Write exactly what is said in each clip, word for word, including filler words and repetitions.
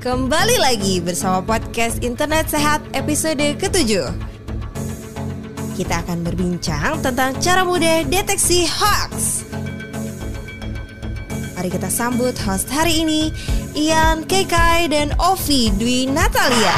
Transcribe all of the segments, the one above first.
Kembali lagi bersama podcast Internet Sehat episode ketujuh. Kita akan berbincang tentang cara mudah deteksi hoax. Mari kita sambut host hari ini, Ian, Kekai, dan Ovi Dwi Natalia.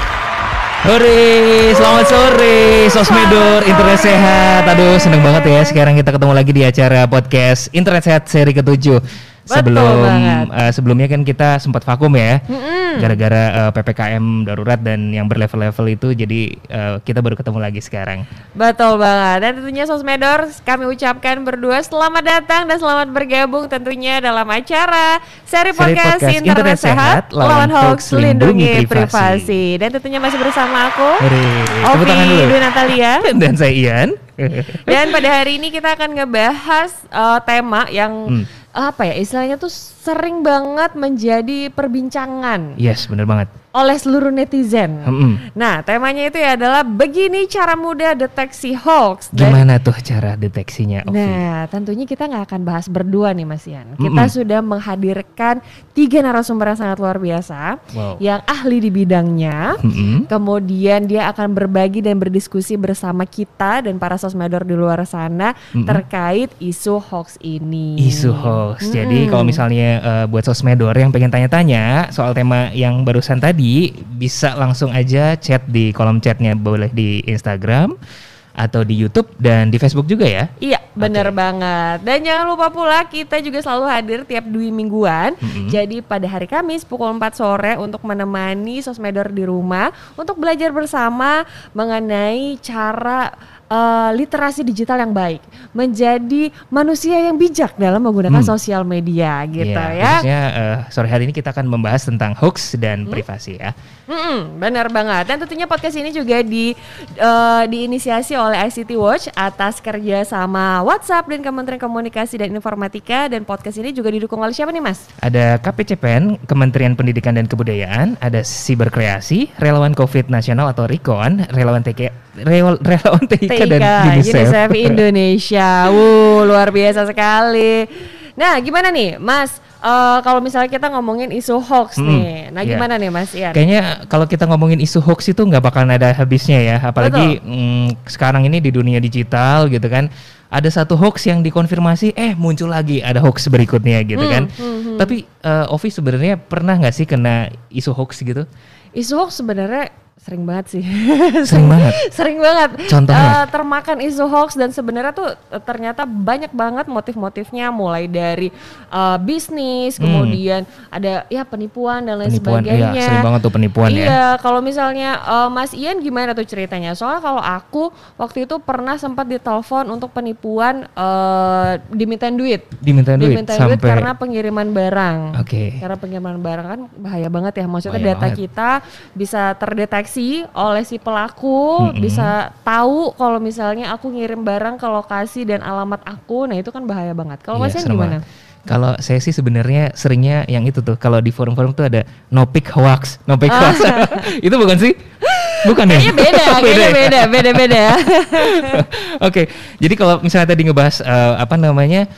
Hore, selamat sore Sosmedor Internet Sehat. Aduh, seneng banget ya sekarang kita ketemu lagi di acara podcast Internet Sehat seri ketujuh. Sebelum uh, sebelumnya kan kita sempat vakum ya, mm-hmm. gara-gara uh, P P K M darurat dan yang berlevel-level itu, jadi uh, kita baru ketemu lagi sekarang. Betul banget. Dan tentunya Sosmedor, kami ucapkan berdua selamat datang dan selamat bergabung tentunya dalam acara seri, seri podcast, podcast Internet, Internet Sehat, lawan hoax, lindungi privasi. privasi. Dan tentunya masih bersama aku, Ovi Dwi Natalia, dan saya Ian. Dan pada hari ini kita akan ngebahas uh, tema yang hmm. apa ya, istilahnya tuh sering banget menjadi perbincangan. Yes, benar banget. Oleh seluruh netizen. Mm-hmm. Nah, temanya itu ya adalah begini cara mudah deteksi hoax. Gimana Dan, tuh cara deteksinya, Ovi? Nah, tentunya kita nggak akan bahas berdua nih, Mas Ian. Kita mm-hmm. sudah menghadirkan tiga narasumber yang sangat luar biasa, wow. yang ahli di bidangnya. Mm-hmm. Kemudian dia akan berbagi dan berdiskusi bersama kita dan para sosmedor di luar sana mm-hmm. terkait isu hoax ini. Isu hoax. Mm-hmm. Jadi kalau misalnya uh, buat sosmedor yang pengen tanya-tanya soal tema yang barusan tadi, bisa langsung aja chat di kolom chatnya, boleh di Instagram atau di YouTube dan di Facebook juga ya. Iya, benar okay. banget. Dan jangan lupa pula kita juga selalu hadir tiap dua mingguan. Mm-hmm. Jadi pada hari Kamis pukul empat sore untuk menemani sosmedor di rumah untuk belajar bersama mengenai cara Uh, literasi digital yang baik, menjadi manusia yang bijak dalam menggunakan hmm. sosial media gitu yeah, ya. Khususnya uh, sore hari ini kita akan membahas tentang hoax dan hmm. privasi ya. Hmm, benar banget. Dan tentunya podcast ini juga di uh, diinisiasi oleh I C T Watch atas kerja sama WhatsApp dan Kementerian Komunikasi dan Informatika, dan podcast ini juga didukung oleh siapa nih, Mas? Ada K P C P N, Kementerian Pendidikan dan Kebudayaan, ada Siberkreasi, Relawan COVID Nasional atau RIKON, Relawan T K Relawan T I K dan UNICEF. UNICEF Indonesia. Wuh, luar biasa sekali. Nah, gimana nih, Mas? Uh, kalau misalnya kita ngomongin isu hoax hmm, nih, nah gimana yeah. nih, Mas Ian? Kayaknya kalau kita ngomongin isu hoax itu nggak bakalan ada habisnya ya, apalagi mm, sekarang ini di dunia digital gitu kan. Ada satu hoax yang dikonfirmasi, eh muncul lagi ada hoax berikutnya gitu hmm, kan. Hmm, hmm. Tapi uh, Ovi sebenarnya pernah nggak sih kena isu hoax gitu? Isu hoax sebenarnya sering banget sih. Sering banget. Sering banget. Contohnya? Uh, termakan isu hoax dan sebenarnya tuh ternyata banyak banget motif-motifnya, mulai dari uh, bisnis, hmm. kemudian ada ya penipuan dan lain penipuan, sebagainya. Iya, sering banget tuh penipuan iya, ya. Iya, kalau misalnya uh, Mas Ian gimana tuh ceritanya? Soalnya kalau aku waktu itu pernah sempat ditelepon untuk penipuan, uh, dimintain duit. Dimintain duit dimintain sampai duit karena pengiriman barang. Oke. Okay. Karena pengiriman barang kan bahaya banget ya. Maksudnya bahaya data banget. Kita bisa terdeteksi oleh si pelaku, mm-hmm. bisa tahu kalau misalnya aku ngirim barang ke lokasi dan alamat aku. Nah, itu kan bahaya banget. Kalau iya, Mas Ian gimana? Kalau saya sih sebenarnya seringnya yang itu tuh, kalau di forum-forum tuh ada no pick hoax, no pick hoax. Itu bukan sih? Bukan ya? Kayaknya beda, kayaknya beda, beda-beda. Oke, okay, jadi kalau misalnya tadi ngebahas uh, apa namanya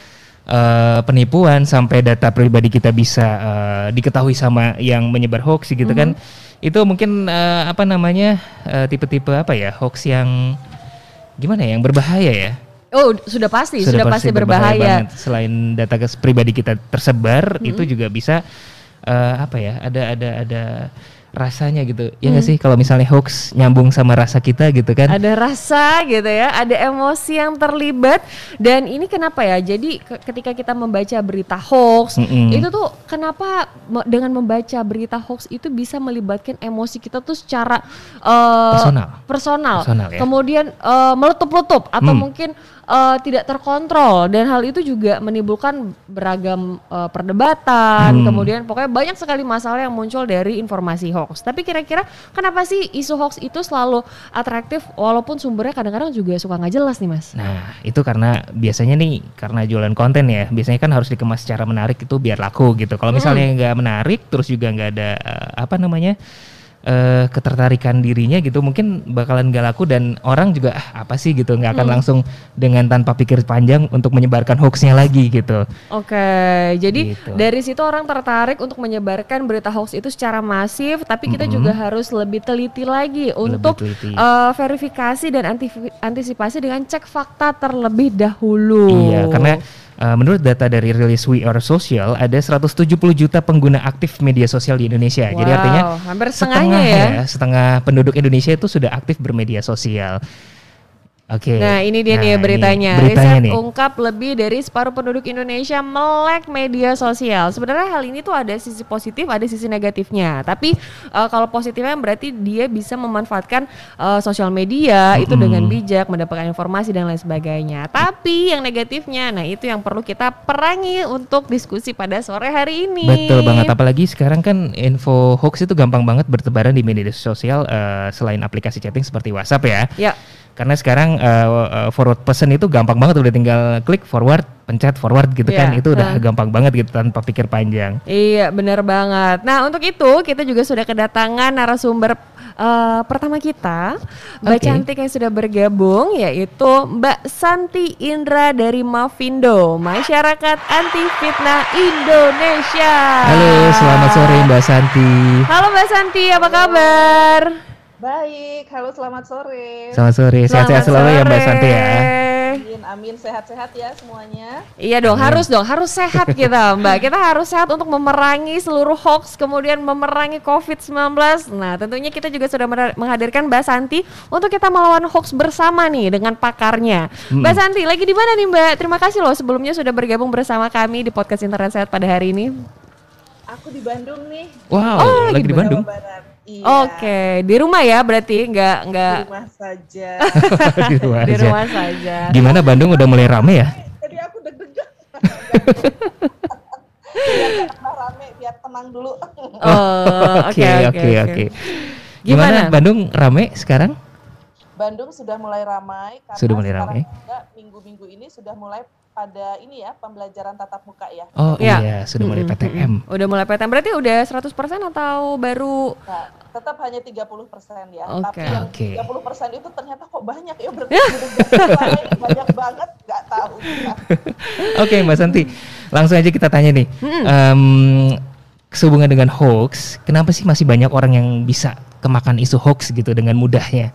uh, penipuan sampai data pribadi kita bisa uh, diketahui sama yang menyebar hoax gitu mm-hmm. kan. Itu mungkin uh, apa namanya uh, tipe-tipe apa ya, hoax yang gimana ya, yang berbahaya ya? Oh, sudah pasti, sudah, sudah pasti, pasti berbahaya. berbahaya Selain data pribadi kita tersebar, mm-hmm. itu juga bisa uh, apa ya? Ada ada ada rasanya gitu. Ya nggak hmm. sih, kalau misalnya hoax nyambung sama rasa kita gitu kan? Ada rasa gitu ya, ada emosi yang terlibat. Dan ini kenapa ya? Jadi ke- ketika kita membaca berita hoax, mm-hmm. itu tuh kenapa me- dengan membaca berita hoax itu bisa melibatkan emosi kita tuh secara uh, personal, personal. personal ya? Kemudian uh, meletup-letup atau hmm. mungkin Uh, tidak terkontrol, dan hal itu juga menimbulkan beragam uh, perdebatan, hmm. kemudian pokoknya banyak sekali masalah yang muncul dari informasi hoax. Tapi kira-kira kenapa sih isu hoax itu selalu atraktif walaupun sumbernya kadang-kadang juga suka nggak jelas nih, Mas? Nah, itu karena biasanya nih karena jualan konten ya, biasanya kan harus dikemas secara menarik itu biar laku gitu. Kalau misalnya nggak hmm. menarik, terus juga nggak ada uh, apa namanya uh, ketertarikan dirinya gitu mungkin bakalan gak laku dan orang juga ah, apa sih gitu nggak akan hmm. langsung dengan tanpa pikir panjang untuk menyebarkan hoaxnya lagi gitu. Oke, jadi gitu. Dari situ orang tertarik untuk menyebarkan berita hoax itu secara masif, tapi kita mm-hmm. juga harus lebih teliti lagi lebih untuk teliti. Uh, verifikasi dan anti- antisipasi dengan cek fakta terlebih dahulu. Iya, karena Uh, menurut data dari rilis We Are Social, ada seratus tujuh puluh juta pengguna aktif media sosial di Indonesia. Wow, jadi artinya hampir setengah ya. ya, setengah penduduk Indonesia itu sudah aktif bermedia sosial. Oke. Okay. Nah ini dia nah, nih beritanya. beritanya Riset nih. ungkap lebih dari separuh penduduk Indonesia melek media sosial. Sebenarnya hal ini tuh ada sisi positif, ada sisi negatifnya. Tapi uh, kalau positifnya berarti dia bisa memanfaatkan uh, sosial media mm-hmm. itu dengan bijak, mendapatkan informasi dan lain sebagainya. Tapi yang negatifnya, nah itu yang perlu kita perangi untuk diskusi pada sore hari ini. Betul banget. Apalagi sekarang kan info hoax itu gampang banget bertebaran di media sosial uh, selain aplikasi chatting seperti WhatsApp ya. Ya. Karena sekarang uh, forward person itu gampang banget, udah tinggal klik forward, pencet forward gitu yeah. kan, itu udah uh. gampang banget gitu tanpa pikir panjang. Iya benar banget. Nah untuk itu kita juga sudah kedatangan narasumber uh, pertama kita, Mbak okay. Cantik yang sudah bergabung, yaitu Mbak Santi Indra dari Mafindo, Masyarakat Anti Fitnah Indonesia. Halo, selamat sore Mbak Santi. Halo Mbak Santi, apa kabar? Baik, halo selamat sore. Selamat sore, sehat-sehat selalu ya Mbak Santi ya. Amin, amin, sehat-sehat ya semuanya. Iya dong, amin. harus dong, harus sehat kita Mbak. Kita harus sehat untuk memerangi seluruh hoax, kemudian memerangi covid sembilan belas. Nah tentunya kita juga sudah menghadirkan Mbak Santi untuk kita melawan hoax bersama nih dengan pakarnya. Hmm. Mbak Santi, lagi di mana nih Mbak? Terima kasih loh sebelumnya sudah bergabung bersama kami di podcast Internet Sehat pada hari ini. Aku di Bandung nih. Wow, oh, lagi, lagi di Bandung. Iya. Oke, di rumah ya berarti nggak nggak. Di rumah saja. di rumah, di rumah saja. Gimana Bandung udah mulai rame ya? Jadi aku deg-degan. Biar tambah rame, biar tenang dulu. Oke oke oke. Gimana Bandung rame sekarang? Bandung sudah mulai ramai karena sudah mulai ramai. Juga minggu-minggu ini sudah mulai pada ini ya pembelajaran tatap muka ya. Oh ya. Iya, sudah mulai P T M. Udah mulai P T M, berarti udah seratus persen atau baru? Nah, tetap hanya tiga puluh persen ya. Okay. Tapi yang okay. tiga puluh persen itu ternyata kok banyak ya, berarti banyak banget, nggak tahu. Ya. Oke okay, Mbak Santi, langsung aja kita tanya nih. Hmm. Um, sehubungan dengan hoax, kenapa sih masih banyak orang yang bisa kemakan isu hoax gitu dengan mudahnya?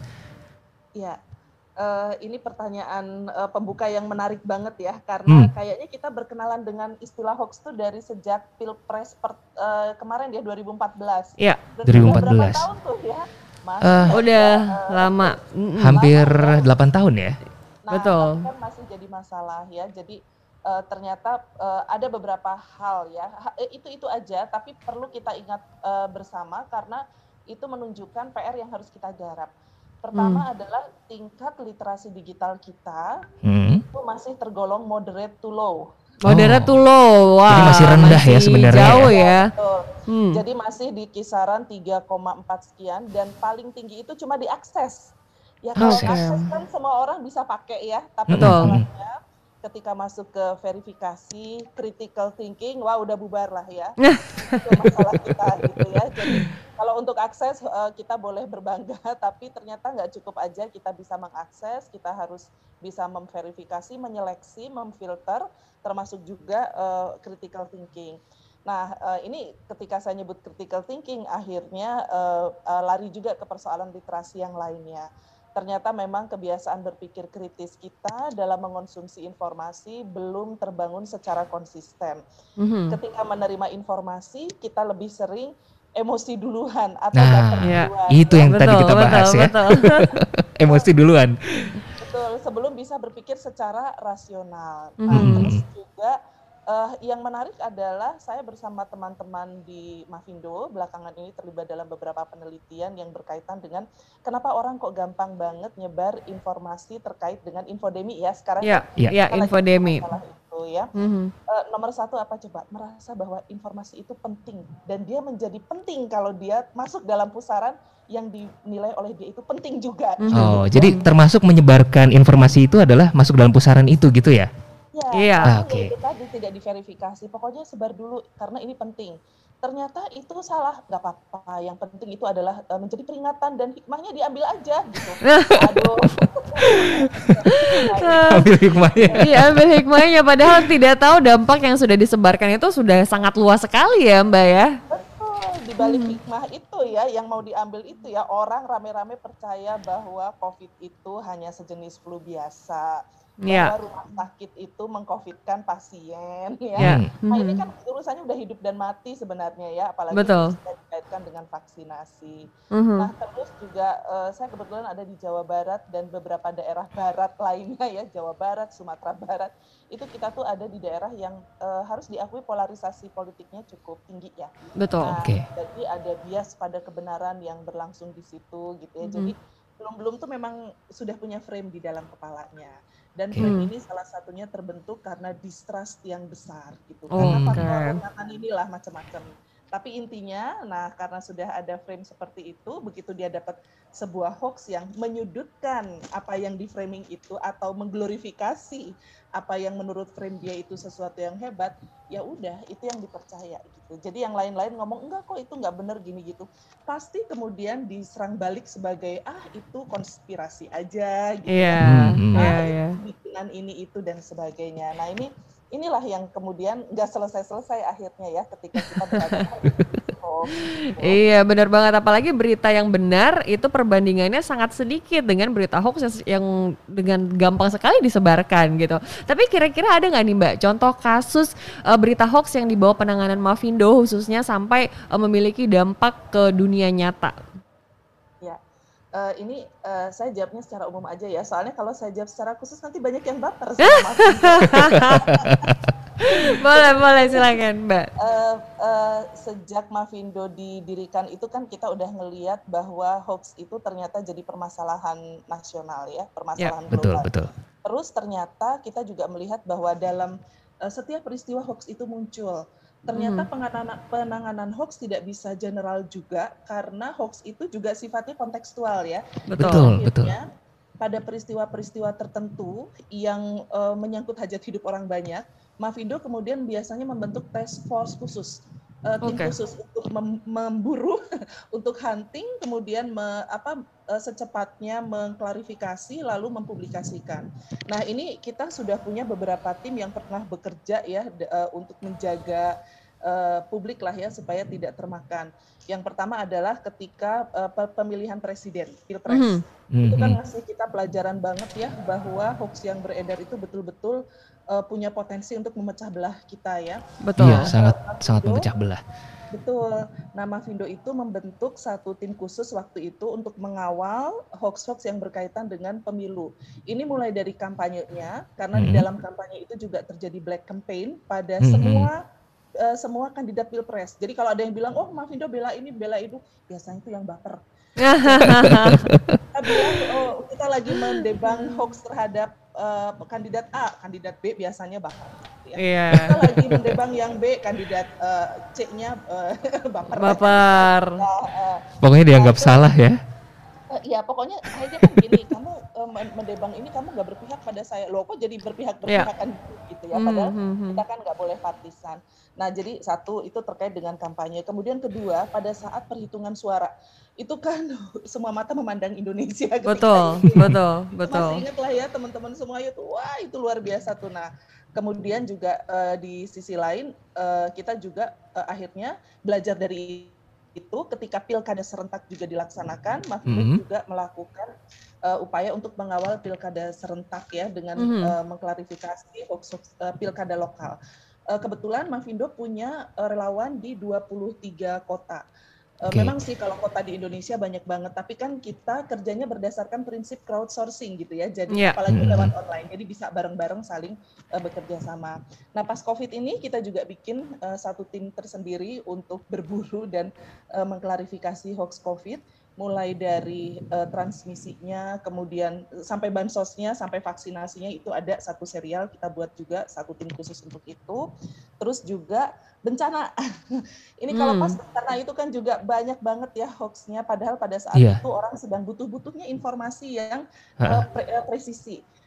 Ya. Uh, ini pertanyaan uh, pembuka yang menarik banget ya, karena hmm. kayaknya kita berkenalan dengan istilah hoax tuh dari sejak Pilpres per, uh, kemarin ya dua ribu empat belas. Iya. dua ribu empat belas. Berapa tahun tuh ya? Mas, uh, udah uh, lama. Hampir lama, delapan tahun ya. Nah, betul. Kan masih jadi masalah ya. Jadi uh, ternyata uh, ada beberapa hal ya. Ha, itu itu aja, tapi perlu kita ingat uh, bersama karena itu menunjukkan P R yang harus kita garap. Pertama hmm. adalah tingkat literasi digital kita hmm. itu masih tergolong moderate to low. Moderate oh. to low, wah. Jadi masih rendah masih ya sebenarnya. Jauh ya. ya. Hmm. Jadi masih di kisaran tiga koma empat sekian dan paling tinggi itu cuma diakses. Ya kalau okay. akses kan semua orang bisa pakai ya, tapi masalahnya ketika masuk ke verifikasi, critical thinking, wah udah bubar lah ya. Itu masalah kita gitu ya. Jadi kalau untuk akses uh, kita boleh berbangga, tapi ternyata nggak cukup aja kita bisa mengakses, kita harus bisa memverifikasi, menyeleksi, memfilter, termasuk juga uh, critical thinking. Nah uh, ini ketika saya nyebut critical thinking, akhirnya uh, uh, lari juga ke persoalan literasi yang lainnya. Ternyata memang kebiasaan berpikir kritis kita dalam mengonsumsi informasi belum terbangun secara konsisten. Mm-hmm. Ketika menerima informasi, kita lebih sering emosi duluan atau nah, baper ya. duluan. Itu yang betul, tadi kita bahas betul, ya. Betul. Emosi duluan. Betul, sebelum bisa berpikir secara rasional. Mm-hmm. Nah, terus juga Uh, yang menarik adalah saya bersama teman-teman di Mafindo belakangan ini terlibat dalam beberapa penelitian yang berkaitan dengan kenapa orang kok gampang banget nyebar informasi terkait dengan infodemi ya sekarang. Iya, ya, ya, infodemi. Itu ya. Mm-hmm. Uh, nomor satu apa coba? Merasa bahwa informasi itu penting dan dia menjadi penting kalau dia masuk dalam pusaran yang dinilai oleh dia itu penting juga. Mm-hmm. Oh, gitu. Jadi termasuk menyebarkan informasi itu adalah masuk dalam pusaran itu gitu ya? Ya, iya. ah, oke. Okay. Kita tidak diverifikasi, pokoknya sebar dulu karena ini penting. ternyata itu salah, nggak apa-apa. Yang penting itu adalah uh, menjadi peringatan dan hikmahnya diambil aja gitu. Aduh. Ambil hikmahnya. Iya, ambil hikmahnya. Padahal tidak tahu dampak yang sudah disebarkan itu sudah sangat luas sekali ya Mbak ya. Betul, di balik hmm. hikmah itu ya, yang mau diambil itu ya, orang rame-rame percaya bahwa COVID itu hanya sejenis flu biasa. Yeah. Bahwa rumah sakit itu mengcovidkan pasien ya. Yeah. Nah mm-hmm. ini kan urusannya udah hidup dan mati sebenarnya ya, apalagi Betul. bisa dikaitkan dengan vaksinasi. Mm-hmm. Nah terus juga uh, saya kebetulan ada di Jawa Barat dan beberapa daerah barat lainnya ya, Jawa Barat, Sumatera Barat, itu kita tuh ada di daerah yang uh, harus diakui polarisasi politiknya cukup tinggi ya. Betul. Nah, okay. Jadi ada bias pada kebenaran yang berlangsung di situ gitu ya. Mm-hmm. Jadi belum-belum tuh memang sudah punya frame di dalam kepalanya. Dan okay. frame ini salah satunya terbentuk karena distrust yang besar gitu. Oh, karena okay. faktor rentan inilah macam-macam. Tapi intinya, nah karena sudah ada frame seperti itu, begitu dia dapat sebuah hoax yang menyudutkan apa yang di framing itu atau mengglorifikasi apa yang menurut frame dia itu sesuatu yang hebat, ya udah itu yang dipercaya gitu. Jadi yang lain-lain ngomong enggak kok itu enggak benar gini gitu, pasti kemudian diserang balik sebagai ah itu konspirasi aja gitu. Iya, hmm. iya, iya. Bikinan ini itu dan sebagainya. Nah ini inilah yang kemudian nggak selesai-selesai akhirnya ya ketika kita berada oh, gitu. Iya benar banget, apalagi berita yang benar itu perbandingannya sangat sedikit dengan berita hoax yang dengan gampang sekali disebarkan gitu. Tapi kira-kira ada nggak nih Mbak contoh kasus uh, berita hoax yang dibawa penanganan Mavindo khususnya sampai uh, memiliki dampak ke dunia nyata? Ya. Uh, ini uh, saya jawabnya secara umum aja ya, soalnya kalau saya jawab secara khusus nanti banyak yang baper sama boleh boleh silakan Mbak. Uh, uh, sejak Mavindo didirikan itu kan kita udah ngelihat bahwa hoax itu ternyata jadi permasalahan nasional ya, permasalahan ya, betul, global. Betul. Terus ternyata kita juga melihat bahwa dalam uh, setiap peristiwa hoax itu muncul. Ternyata penanganan, penanganan hoax tidak bisa general juga karena hoax itu juga sifatnya kontekstual ya. Betul, betul. Pada peristiwa-peristiwa tertentu yang uh, menyangkut hajat hidup orang banyak, Mavindo kemudian biasanya membentuk task force khusus, uh, tim okay. khusus untuk mem- memburu, untuk hunting, kemudian me, apa, uh, secepatnya mengklarifikasi lalu mempublikasikan. Nah ini kita sudah punya beberapa tim yang pernah bekerja ya de, uh, untuk menjaga uh, publik lah ya supaya tidak termakan. Yang pertama adalah ketika uh, pemilihan presiden, pilpres. Mm-hmm. Itu kan ngasih kita pelajaran banget ya bahwa hoax yang beredar itu betul-betul uh, punya potensi untuk memecah belah kita ya. Betul. Iya, sangat Mavindo, sangat memecah belah. Betul. Nah, Mavindo itu membentuk satu tim khusus waktu itu untuk mengawal hoax-hoax yang berkaitan dengan pemilu. Ini mulai dari kampanyenya, karena mm-hmm. di dalam kampanye itu juga terjadi black campaign pada mm-hmm. semua uh, semua kandidat pilpres. Jadi kalau ada yang bilang, oh Mavindo bela ini, bela itu, biasanya itu yang baper. Kita bilang, oh kita lagi mendebang hoax terhadap uh, kandidat A, kandidat B biasanya baper. Ya. Yeah. Kita lagi mendebang yang B, kandidat uh, C-nya uh, baper. Baper. Nah, uh, pokoknya dianggap uh, salah ya. Uh, ya pokoknya aja kan gini, kamu uh, mendebang ini kamu nggak berpihak pada saya, loh kok jadi berpihak-berpihakan yeah. gitu ya, padahal mm-hmm. kita kan nggak boleh partisan. Nah jadi satu itu terkait dengan kampanye, kemudian kedua pada saat perhitungan suara, itu kan semua mata memandang Indonesia. Betul, itu. betul, betul. Masih ingat lah ya teman-teman semua itu, wah itu luar biasa tuh. Nah kemudian juga uh, di sisi lain uh, kita juga uh, akhirnya belajar dari itu ketika pilkada serentak juga dilaksanakan, Mavindo mm-hmm. juga melakukan uh, upaya untuk mengawal pilkada serentak ya dengan mm-hmm. uh, mengklarifikasi hoax uh, pilkada lokal. Uh, kebetulan Mavindo punya uh, relawan di dua puluh tiga kota. Uh, okay. Memang sih kalau kota di Indonesia banyak banget, tapi kan kita kerjanya berdasarkan prinsip crowdsourcing gitu ya, jadi yeah. apalagi mm-hmm. lewat online, jadi bisa bareng-bareng saling uh, bekerja sama. Nah pas COVID ini kita juga bikin uh, satu tim tersendiri untuk berburu dan uh, mengklarifikasi hoax COVID, mulai dari uh, transmisinya, kemudian sampai bansosnya, sampai vaksinasinya itu ada satu serial kita buat juga satu tim khusus untuk itu. Terus juga bencana. Ini hmm. kalau pas bencana itu kan juga banyak banget ya hoaxnya, padahal pada saat yeah. itu orang sedang butuh-butuhnya informasi yang uh, pre- presisi.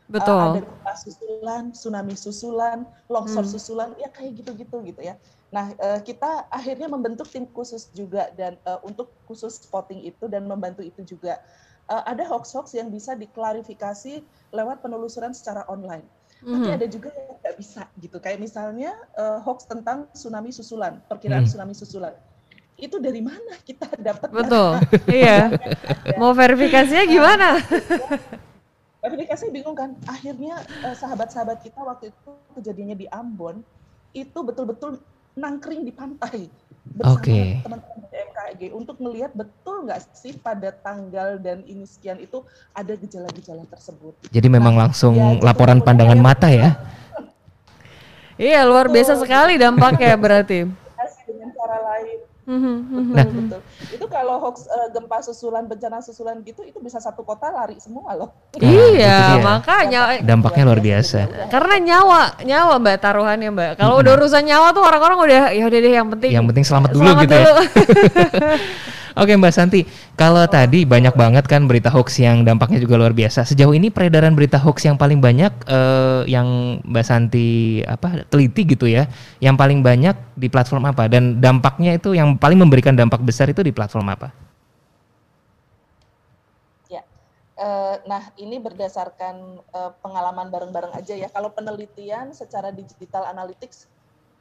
Betul. Uh, ada gempa susulan, tsunami susulan, longsor hmm. susulan, ya kayak gitu-gitu gitu ya. Nah, uh, kita akhirnya membentuk tim khusus juga dan uh, untuk khusus spotting itu dan membantu itu juga. Uh, ada hoax-hoax yang bisa diklarifikasi lewat penelusuran secara online. Mm-hmm. Tapi ada juga yang nggak bisa gitu. Kayak misalnya uh, hoax tentang tsunami susulan, perkiraan mm. tsunami susulan. Itu dari mana kita dapat? Betul, iya. Mau verifikasinya gimana? Verifikasi bingung kan. Akhirnya eh, sahabat-sahabat kita waktu itu kejadiannya di Ambon itu betul-betul nangkring di pantai bersama okay. teman-teman B M K G untuk melihat betul nggak sih pada tanggal dan ini sekian itu ada gejala-gejala tersebut. Jadi memang nah, langsung ya, laporan pandangan mata ya? Iya, luar biasa betul, sekali dampaknya berarti. Dengan cara lain. Mm-hmm. Betul, nah. betul. Itu kalau hoax uh, gempa susulan, bencana susulan gitu, itu bisa satu kota lari semua loh. Nah, iya, makanya dampaknya luar biasa. Karena nyawa, nyawa Mbak taruhannya Mbak. Kalau mm-hmm. udah urusan nyawa tuh orang-orang udah ya udah deh yang penting. Yang penting selamat dulu selamat gitu dulu. ya. Oke Mbak Santi, kalau oh, tadi banyak banget kan berita hoax yang dampaknya juga luar biasa. Sejauh ini peredaran berita hoax yang paling banyak eh, yang Mbak Santi apa teliti gitu ya, yang paling banyak di platform apa dan dampaknya itu yang paling memberikan dampak besar itu di platform apa? Ya, uh, nah ini berdasarkan uh, pengalaman bareng-bareng aja ya. Kalau penelitian secara digital analytics,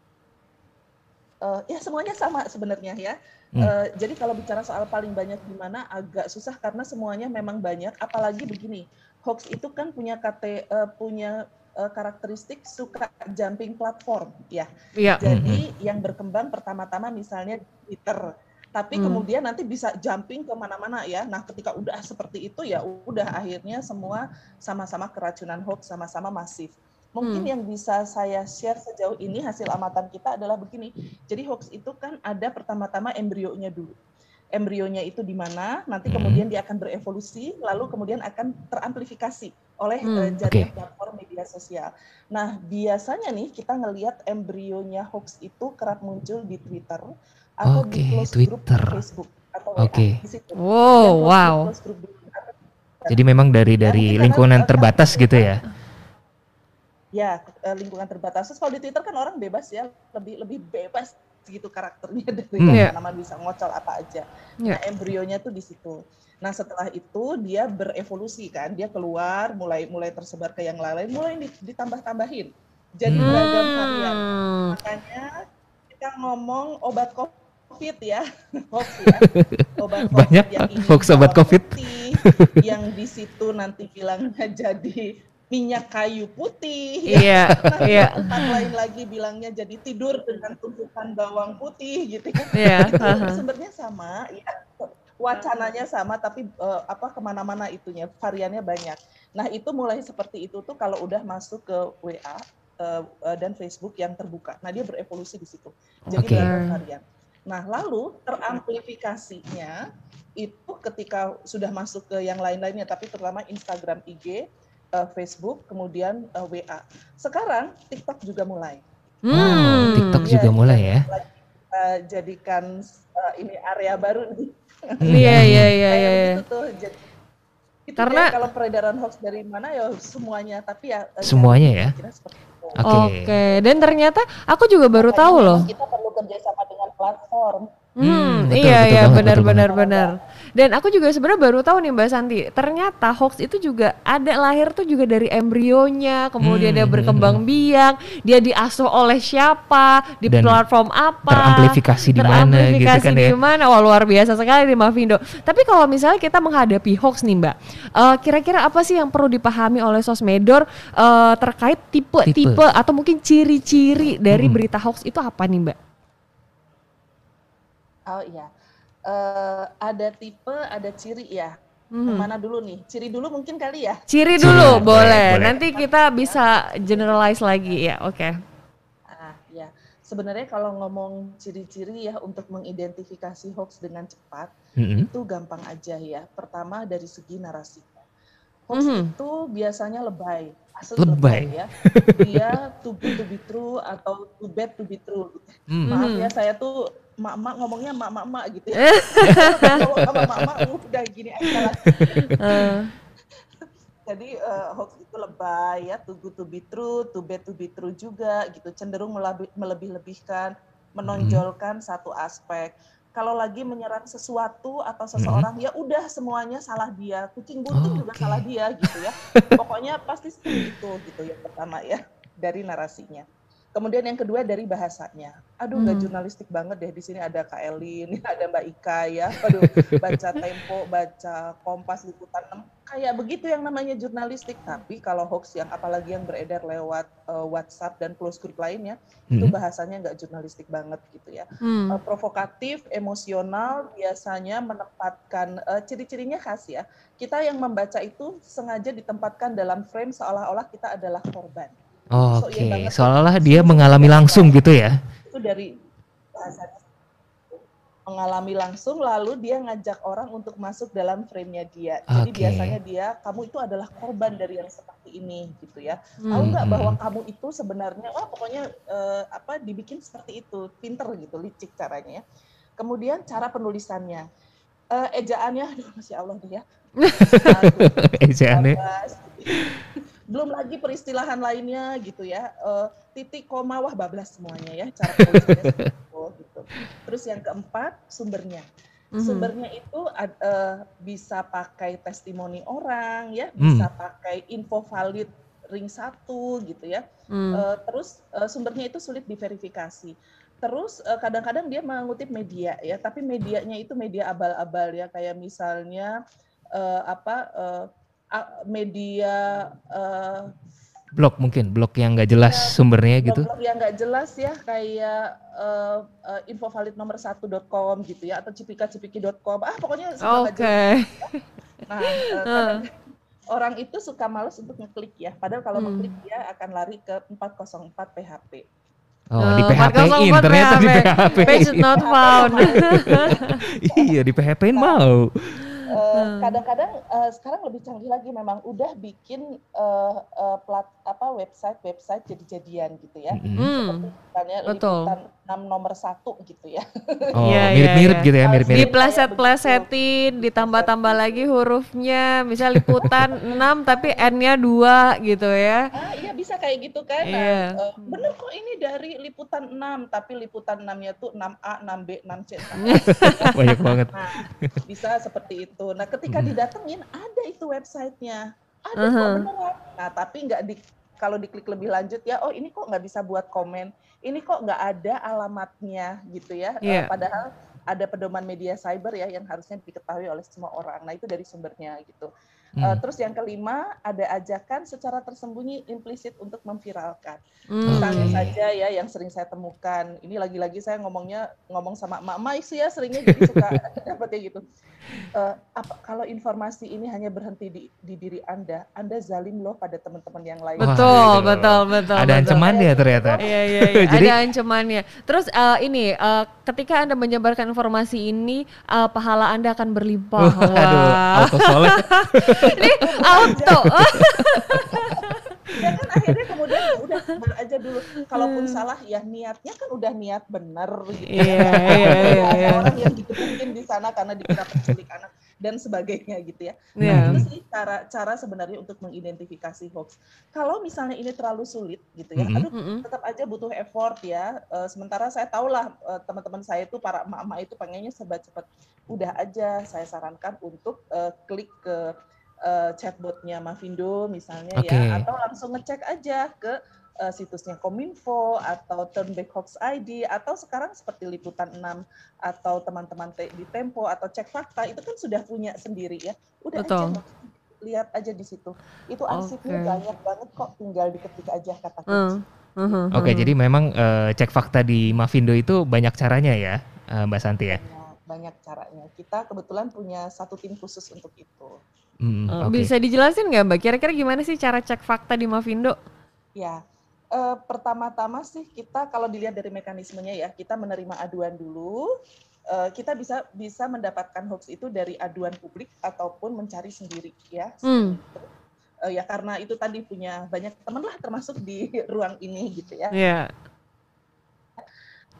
uh, ya semuanya sama sebenarnya ya. Hmm. Uh, jadi kalau bicara soal paling banyak di mana agak susah karena semuanya memang banyak. Apalagi begini, hoax itu kan punya kate, uh, punya uh, karakteristik suka jumping platform, ya. Yeah. Jadi hmm. yang berkembang pertama-tama misalnya Twitter, tapi hmm. kemudian nanti bisa jumping ke mana-mana ya. Nah, ketika udah seperti itu ya udah akhirnya semua sama-sama keracunan hoax, sama-sama masif. Mungkin hmm. yang bisa saya share sejauh ini hasil amatan kita adalah begini. Jadi hoax itu kan ada pertama-tama embrionya dulu. Embrionya itu di mana, nanti kemudian dia akan berevolusi, lalu kemudian akan teramplifikasi oleh hmm. jaringan okay. platform media sosial. Nah, biasanya nih kita ngelihat embrionya hoax itu kerap muncul di Twitter atau okay, di close Twitter. group Facebook atau okay. W A di situ. Wow, wow. Jadi memang dari dari lingkungan terbatas gitu ya. Ya, lingkungan terbatas. Terus kalau di Twitter kan orang bebas ya, lebih lebih bebas gitu karakternya dari hmm. nama bisa ngocol apa aja. Yeah. Nah, embrionya tuh di situ. Nah, setelah itu dia berevolusi kan, dia keluar, mulai mulai tersebar ke yang lain, mulai ditambah-tambahin. Jadi hmm. beragam varian. Makanya kita ngomong obat COVID ya, hoax ya. Obat COVID banyak yang ini hoax obat COVID putih, yang di situ nanti bilangnya jadi minyak kayu putih, iya, ya. iya. Tempat lain lagi bilangnya jadi tidur dengan tumpukan bawang putih gitu kan. Iya. Uh-huh. Sebenarnya sama, ya. Wacananya sama, tapi uh, apa kemana-mana itunya, variannya banyak. Nah itu mulai seperti itu tuh kalau udah masuk ke W A uh, uh, dan Facebook yang terbuka. Nah dia berevolusi di situ. Jadi okay. beragam varian. Nah lalu teramplifikasinya itu ketika sudah masuk ke yang lain-lainnya, tapi terutama Instagram, I G, Uh, Facebook, kemudian uh, W A. Sekarang TikTok juga mulai. Hmm, oh, TikTok ya, juga mulai ya. Uh, jadikan uh, ini area baru nih. Iya iya iya iya. Itu jadi itu karena kalau peredaran hoax dari mana ya semuanya, tapi ya semuanya ya. Oke. Okay. Okay. Dan ternyata aku juga baru Makanya tahu loh. Kita perlu kerjasama dengan platform. Hmm, hmm betul, iya betul iya banget, benar betul benar banget. benar. Dan aku juga sebenarnya baru tahu nih Mbak Santi, ternyata hoax itu juga ada lahir tuh juga dari embrionya, kemudian hmm, dia berkembang hmm. biak, dia diasuh oleh siapa, di dan platform apa, teramplifikasi di mana gitu kan ya. Di mana? Wah luar biasa sekali nih Mavindo. Tapi kalau misalnya kita menghadapi hoax nih Mbak, uh, kira-kira apa sih yang perlu dipahami oleh sosmedor uh, terkait tipe-tipe atau mungkin ciri-ciri dari hmm. berita hoax itu apa nih Mbak? Oh iya, uh, ada tipe, ada ciri ya. Hmm. Mana dulu nih? Ciri dulu mungkin kali ya? Ciri dulu, ciri, boleh. boleh. Nanti kita bisa generalize lagi ya, oke. Okay. Ah ya, sebenarnya kalau ngomong ciri-ciri ya untuk mengidentifikasi hoax dengan cepat, mm-hmm. itu gampang aja ya. Pertama dari segi narasi. Hoax mm-hmm. itu biasanya lebay. Asal lebay. lebay ya. Dia too good to be true atau too bad to be true. Mm-hmm. Maaf ya, saya tuh mak-mak ngomongnya mak-mak gitu ya. Kalau sama mak-mak udah gini aja lah. Uh. Jadi uh, hoax itu lebay ya, too good to be true, too bad to be true juga gitu, cenderung melebih, melebih-lebihkan, menonjolkan mm-hmm. satu aspek. Kalau lagi menyerang sesuatu atau seseorang, mm-hmm. ya udah semuanya salah dia, kucing bunting oh, juga okay. salah dia gitu ya. Pokoknya pasti seperti itu gitu yang pertama ya dari narasinya. Kemudian yang kedua dari bahasanya. Aduh, nggak hmm. jurnalistik banget deh. Di sini ada Kak Elin, ada Mbak Ika ya. Aduh, baca Tempo, baca Kompas, Liputan enam. Kayak begitu yang namanya jurnalistik. Tapi kalau hoax yang apalagi yang beredar lewat uh, WhatsApp dan close group lainnya, hmm. itu bahasanya nggak jurnalistik banget gitu ya. Hmm. Uh, provokatif, emosional, biasanya menempatkan uh, ciri-cirinya khas ya. Kita yang membaca itu sengaja ditempatkan dalam frame seolah-olah kita adalah korban. Oke, okay. so, seolah-olah dia mengalami langsung gitu ya? Itu dari bahasanya mengalami langsung, lalu dia ngajak orang untuk masuk dalam frame-nya dia. Jadi okay. biasanya dia, kamu itu adalah korban dari yang seperti ini, gitu ya. Hmm. Tahu nggak bahwa kamu itu sebenarnya, oh pokoknya eh, apa dibikin seperti itu, pinter gitu, licik caranya. Kemudian cara penulisannya, eh, ejaannya, aduh masya Allah dia. Ejaannya. Belum lagi peristilahan lainnya gitu ya, uh, titik koma wah bablas semuanya ya cara tulisannya gitu. Terus yang keempat sumbernya, mm-hmm. sumbernya itu uh, bisa pakai testimoni orang ya, bisa mm. pakai info valid ring satu gitu ya. Mm. Uh, terus uh, sumbernya itu sulit diverifikasi. Terus uh, kadang-kadang dia mengutip media ya, tapi medianya itu media abal-abal ya, kayak misalnya uh, apa uh, media uh, blog mungkin blog yang nggak jelas ya, sumbernya blog, gitu blog yang nggak jelas ya kayak uh, uh, infovalid nomor satu dot com gitu ya atau cipika cipiki dot com ah pokoknya semua nggak okay. jelas. Nah uh, kadang orang itu suka malas untuk ngeklik ya, padahal kalau hmm. mengklik dia akan lari ke empat nol empat P H P. Oh, oh di P H P-in ternyata di P H P. Page not found. Iya di P H P-in mau. Uh, kadang-kadang uh, sekarang lebih canggih lagi, memang udah bikin uh, uh, plat apa website-website jadi-jadian gitu ya, mm-hmm. seperti misalnya Liputan enam nomor satu gitu ya. Oh ya, mirip-mirip ya, ya. gitu ya, mirip-mirip. Dipleset-plesetin, ditambah-tambah lagi hurufnya, misal Liputan enam tapi N-nya dua gitu ya. Ah iya bisa kayak gitu kan. Yeah. Nah, uh, bener kok ini dari Liputan enam tapi Liputan enam-nya tuh enam A, enam B, enam C. Banyak banget. Nah, bisa seperti itu. Nah, ketika hmm. didatengin ada itu websitenya, ada uh-huh. kok beneran. Nah, tapi nggak di kalau diklik lebih lanjut ya, oh ini kok nggak bisa buat komen, ini kok nggak ada alamatnya gitu ya. Yeah. Uh, padahal ada pedoman media cyber ya yang harusnya diketahui oleh semua orang. Nah, itu dari sumbernya gitu. Hmm. Uh, terus yang kelima ada ajakan secara tersembunyi implisit untuk memviralkan. Hmm. Misalnya saja ya yang sering saya temukan. Ini lagi-lagi saya ngomongnya ngomong sama emak-emak sih ya seringnya jadi suka dapetnya gitu. Uh, apa, kalau informasi ini hanya berhenti di, di diri Anda, Anda zalim loh pada teman-teman yang lain. Betul, gitu. betul, betul. Ada ancamannya ternyata. Iya, iya, iya. Jadi, ada ancamannya. Terus uh, ini, uh, ketika Anda menyebarkan informasi ini, uh, pahala Anda akan berlimpah. Uh, aduh, auto soleh. Ini auto. Ya kan akhirnya kemudian ya udah bener aja dulu. Kalaupun hmm. salah ya niatnya kan udah niat bener gitu. Iya, iya, iya, iya. Orang yang dikepukin di sana karena dikira penculik anak dan sebagainya gitu ya. Yeah. Nah, itu sih cara cara sebenarnya untuk mengidentifikasi hoax. Kalau misalnya ini terlalu sulit gitu ya, mm-hmm. aduh tetap aja butuh effort ya. Uh, sementara saya tahulah uh, teman-teman saya itu para emak-emak itu pengennya serba cepat. Udah aja saya sarankan untuk uh, klik ke Uh, chatbotnya Mavindo misalnya okay. ya, atau langsung ngecek aja ke uh, situsnya Kominfo atau Turnback Hoax I D atau sekarang seperti Liputan enam atau teman-teman te- di Tempo atau Cek Fakta itu kan sudah punya sendiri ya. Udah Betul. aja lihat aja di situ. Itu arsipnya okay. banyak banget kok, tinggal diketik aja kata kunci. Uh, uh, uh, Oke, okay, uh. jadi memang uh, Cek Fakta di Mavindo itu banyak caranya ya, uh, Mbak Santi ya. Banyak caranya. Kita kebetulan punya satu tim khusus untuk itu. Hmm, uh, okay. Bisa dijelasin nggak Mbak? Kira-kira gimana sih cara cek fakta di Mavindo? Ya, uh, pertama-tama sih kita kalau dilihat dari mekanismenya ya, kita menerima aduan dulu. Uh, kita bisa bisa mendapatkan hoax itu dari aduan publik ataupun mencari sendiri ya. Hmm. Uh, ya karena itu tadi punya banyak teman lah termasuk di ruang ini gitu ya. Yeah.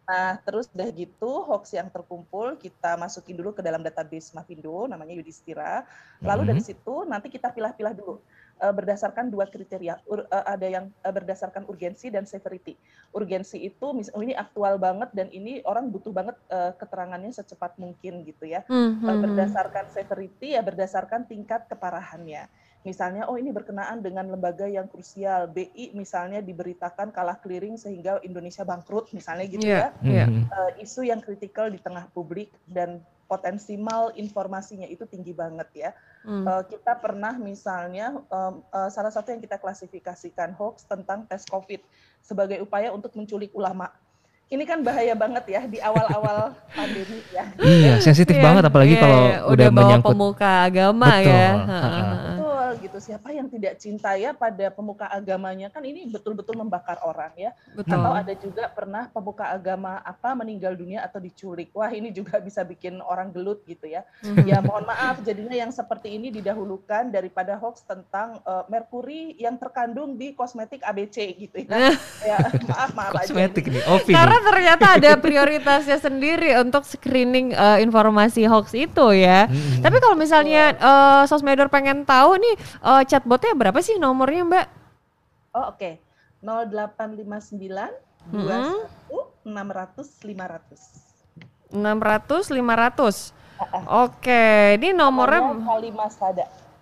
Nah, terus udah gitu hoax yang terkumpul kita masukin dulu ke dalam database Mavindo, namanya Yudhistira. Lalu dari situ nanti kita pilah-pilah dulu uh, berdasarkan dua kriteria. Ur, uh, ada yang uh, berdasarkan urgensi dan severity. Urgensi itu mis- oh, ini aktual banget dan ini orang butuh banget uh, keterangannya secepat mungkin gitu ya. Mm-hmm. Uh, berdasarkan severity ya berdasarkan tingkat keparahannya. Misalnya, oh ini berkenaan dengan lembaga yang krusial, B I misalnya diberitakan kalah clearing sehingga Indonesia bangkrut, misalnya gitu yeah, ya. Yeah. Uh, isu yang kritikal di tengah publik dan potensi mal informasinya itu tinggi banget ya. Mm. Uh, kita pernah misalnya, um, uh, salah satu yang kita klasifikasikan hoax tentang tes COVID sebagai upaya untuk menculik ulama. Ini kan bahaya banget ya di awal-awal pandemi ya. Iya, sensitif yeah, banget apalagi yeah, kalau yeah, udah, udah menyangkut pemuka agama. Betul, ya. Betul gitu. Siapa yang tidak cinta ya pada pemuka agamanya, kan ini betul-betul membakar orang ya. Betul. Atau ada juga pernah pemuka agama apa meninggal dunia atau diculik. Wah, ini juga bisa bikin orang gelut gitu ya. Mm-hmm. Ya mohon maaf jadinya yang seperti ini didahulukan daripada hoax tentang uh, merkuri yang terkandung di kosmetik A B C gitu ya. Ya maaf maaf kosmetik aja. Nih, Ovi karena ternyata ada prioritasnya sendiri untuk screening uh, informasi hoax itu ya. Hmm. Tapi kalau misalnya uh, Sosmedor pengen tahu nih uh, chatbotnya berapa sih nomornya Mbak? Oh oke, okay. nol delapan lima sembilan dua satu enam ratus lima ratus. enam ratus lima ratus. Oke, okay. Ini nomornya Kalimas Sada.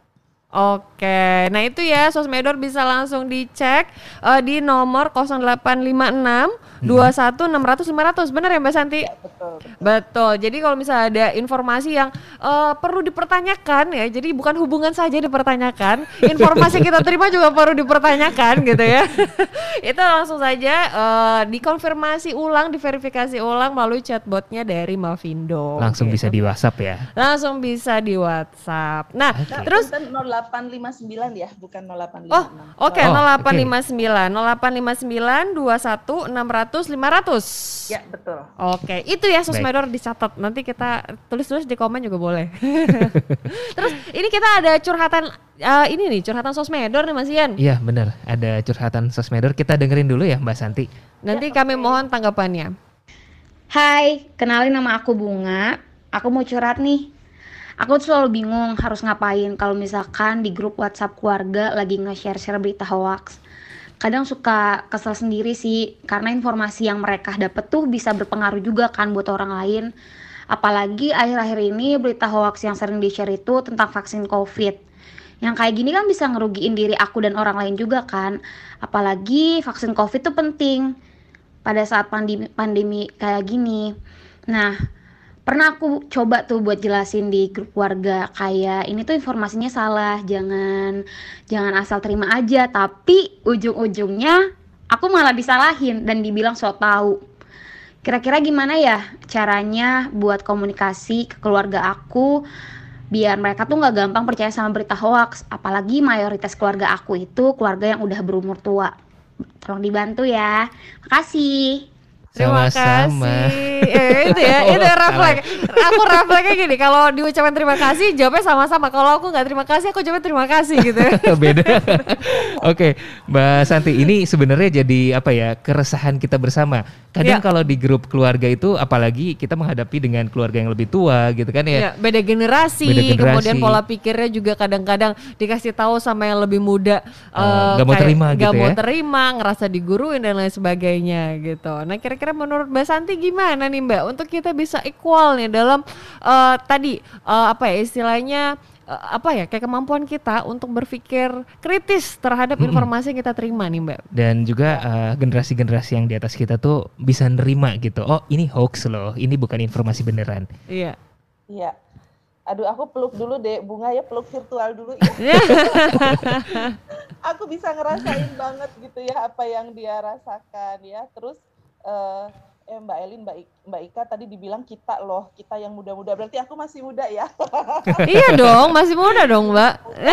Oke, nah itu ya Sosmedor bisa langsung dicek uh, di nomor nol delapan lima enam dua satu enam nol nol lima nol nol. Benar ya Mbak Santi? Ya, betul, betul. Betul. Jadi kalau misalnya ada informasi yang uh, perlu dipertanyakan ya, jadi bukan hubungan saja dipertanyakan, informasi kita terima juga perlu dipertanyakan gitu ya. Itu langsung saja uh, dikonfirmasi ulang, diverifikasi ulang melalui chatbotnya dari Mavindo. Langsung gitu. Bisa di WhatsApp ya? Langsung bisa di WhatsApp. Nah, okay. Terus nol delapan lima sembilan ya, bukan nol delapan lima enam. Oh, oke, okay, oh, nol delapan lima sembilan, okay. nol delapan lima sembilan dua satu enam nol nol lima nol nol. Ya, betul. Oke, okay. Itu ya Sosmedor dicatat. Nanti kita tulis-tulis di komen juga boleh. Terus ini kita ada curhatan uh, ini nih, curhatan Sosmedor nih Mas Ian. Iya, benar. Ada curhatan Sosmedor. Kita dengerin dulu ya Mbak Santi. Nanti ya, kami okay. mohon tanggapannya. Hai, kenalin nama aku Bunga. Aku mau curhat nih. Aku tuh selalu bingung harus ngapain kalau misalkan di grup WhatsApp keluarga lagi nge-share-share berita hoax. Kadang suka kesel sendiri sih, karena informasi yang mereka dapet tuh bisa berpengaruh juga kan buat orang lain. Apalagi akhir-akhir ini berita hoax yang sering di-share itu tentang vaksin COVID. Yang kayak gini kan bisa ngerugiin diri aku dan orang lain juga kan. Apalagi vaksin COVID tuh penting pada saat pandemi, pandemi kayak gini. Nah, pernah aku coba tuh buat jelasin di grup warga kayak ini tuh informasinya salah, jangan jangan asal terima aja, tapi ujung-ujungnya aku malah disalahin dan dibilang sok tahu. Kira-kira gimana ya caranya buat komunikasi ke keluarga aku biar mereka tuh nggak gampang percaya sama berita hoax, apalagi mayoritas keluarga aku itu keluarga yang udah berumur tua. Tolong dibantu ya. Makasih. Terima Sama-sama. kasih. Eh, itu ya, itu refleks. Aku refleksnya gini, kalau diucapkan terima kasih, jawabnya sama-sama. Kalau aku nggak terima kasih, aku jawabnya terima kasih gitu. Beda. Oke, Mbak Santi, ini sebenarnya jadi apa ya, keresahan kita bersama. Kadang ya. Kalau di grup keluarga itu, apalagi kita menghadapi dengan keluarga yang lebih tua gitu kan ya. Ya beda generasi, beda generasi, kemudian pola pikirnya juga kadang-kadang dikasih tahu sama yang lebih muda. Uh, uh, gak mau terima gak gitu mau ya. terima, ngerasa diguruin dan lain sebagainya gitu. Nah kira-kira Kira-kira menurut Mbak Santi gimana nih Mbak untuk kita bisa equal nih dalam uh, tadi uh, apa ya istilahnya uh, apa ya kayak kemampuan kita untuk berpikir kritis terhadap mm-hmm. informasi yang kita terima nih Mbak. Dan juga uh, generasi-generasi yang di atas kita tuh bisa nerima gitu. Oh ini hoax loh, ini bukan informasi beneran. Iya. Iya. Aduh aku peluk dulu deh Bunga ya, peluk virtual dulu ya. Aku bisa ngerasain banget gitu ya apa yang dia rasakan ya. Terus Uh, eh Mbak Elin, Mbak, I- Mbak Ika tadi dibilang kita loh, kita yang muda-muda. Berarti aku masih muda ya? Iya dong, masih muda dong Mbak.